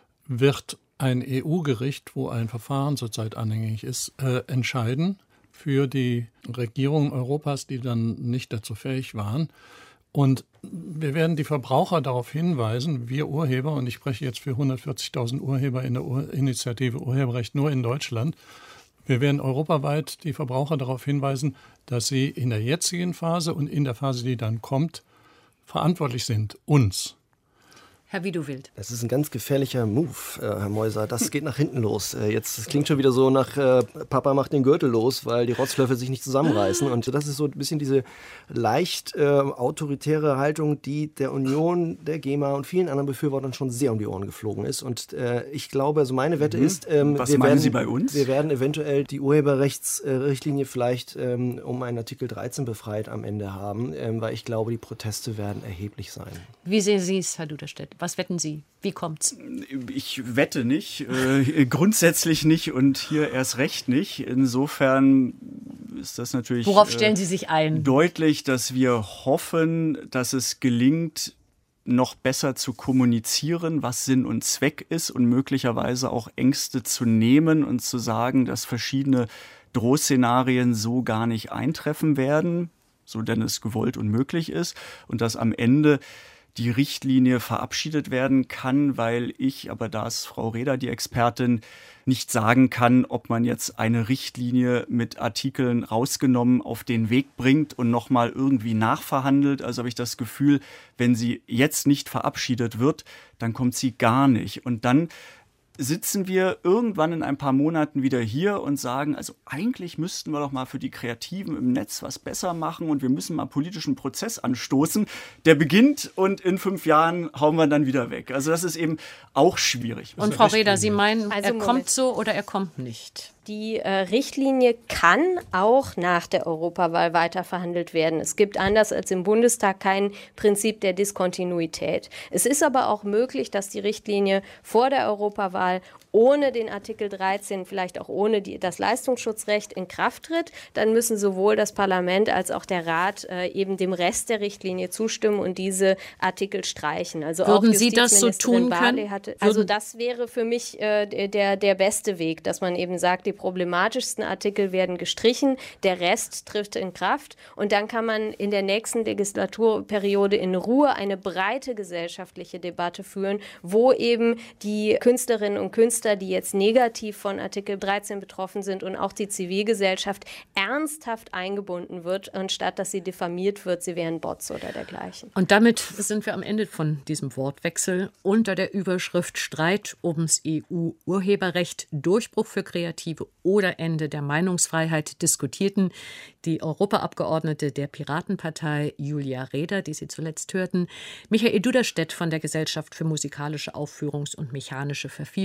wird ein EU-Gericht, wo ein Verfahren zurzeit anhängig ist, entscheiden, für die Regierungen Europas, die dann nicht dazu fähig waren. Und wir werden die Verbraucher darauf hinweisen, wir Urheber, und ich spreche jetzt für 140.000 Urheber in der Initiative Urheberrecht nur in Deutschland, wir werden europaweit die Verbraucher darauf hinweisen, dass sie in der jetzigen Phase und in der Phase, die dann kommt, verantwortlich sind, uns. Herr Wiedowild. Das ist ein ganz gefährlicher Move, Herr Meuser. Das geht nach hinten los. Das klingt schon wieder so nach Papa macht den Gürtel los, weil die Rotzlöffel sich nicht zusammenreißen. Und das ist so ein bisschen diese leicht autoritäre Haltung, die der Union, der GEMA und vielen anderen Befürwortern schon sehr um die Ohren geflogen ist. Und ich glaube, also meine Wette ist, Was meinen Sie bei uns? Wir werden eventuell die Urheberrechtsrichtlinie vielleicht um einen Artikel 13 befreit am Ende haben, weil ich glaube, die Proteste werden erheblich sein. Wie sehen Sie es, Herr Duderstedt? Was wetten Sie? Wie kommt's? Ich wette nicht, grundsätzlich nicht und hier erst recht nicht. Insofern ist das natürlich Worauf stellen Sie sich ein? Deutlich, dass wir hoffen, dass es gelingt, noch besser zu kommunizieren, was Sinn und Zweck ist und möglicherweise auch Ängste zu nehmen und zu sagen, dass verschiedene Drohszenarien so gar nicht eintreffen werden, so denn es gewollt und möglich ist und dass am Ende die Richtlinie verabschiedet werden kann, weil ich, aber da ist Frau Reda die Expertin, nicht sagen kann, ob man jetzt eine Richtlinie mit Artikeln rausgenommen auf den Weg bringt und nochmal irgendwie nachverhandelt. Also habe ich das Gefühl, wenn sie jetzt nicht verabschiedet wird, dann kommt sie gar nicht. Und dann sitzen wir irgendwann in ein paar Monaten wieder hier und sagen, also eigentlich müssten wir doch mal für die Kreativen im Netz was besser machen und wir müssen mal politischen Prozess anstoßen. Der beginnt und in 5 Jahren hauen wir dann wieder weg. Also das ist eben auch schwierig. Und Frau Reda, Sie meinen, Also er kommt so oder er kommt nicht? Die Richtlinie kann auch nach der Europawahl weiterverhandelt werden. Es gibt anders als im Bundestag kein Prinzip der Diskontinuität. Es ist aber auch möglich, dass die Richtlinie vor der Europawahl ohne den Artikel 13, vielleicht auch ohne das Leistungsschutzrecht in Kraft tritt. Dann müssen sowohl das Parlament als auch der Rat eben dem Rest der Richtlinie zustimmen und diese Artikel streichen. Also Würden auch Sie das so tun können? Also das wäre für mich der beste Weg, dass man eben sagt, die problematischsten Artikel werden gestrichen, der Rest tritt in Kraft und dann kann man in der nächsten Legislaturperiode in Ruhe eine breite gesellschaftliche Debatte führen, wo eben die Künstlerinnen und Künstler, die jetzt negativ von Artikel 13 betroffen sind und auch die Zivilgesellschaft ernsthaft eingebunden wird, anstatt dass sie diffamiert wird, sie wären Bots oder dergleichen. Und damit sind wir am Ende von diesem Wortwechsel unter der Überschrift Streit ums EU-Urheberrecht, Durchbruch für Kreative oder Ende der Meinungsfreiheit diskutierten die Europaabgeordnete der Piratenpartei Julia Reda, die Sie zuletzt hörten, Michael Duderstedt von der Gesellschaft für musikalische Aufführungs- und mechanische Vervielfältigung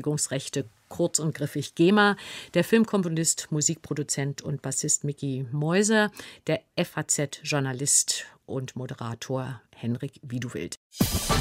Verständigungsrechte, kurz und griffig GEMA, der Filmkomponist, Musikproduzent und Bassist Micky Mäuser, der FAZ-Journalist und Moderator Henrik Wiedewild.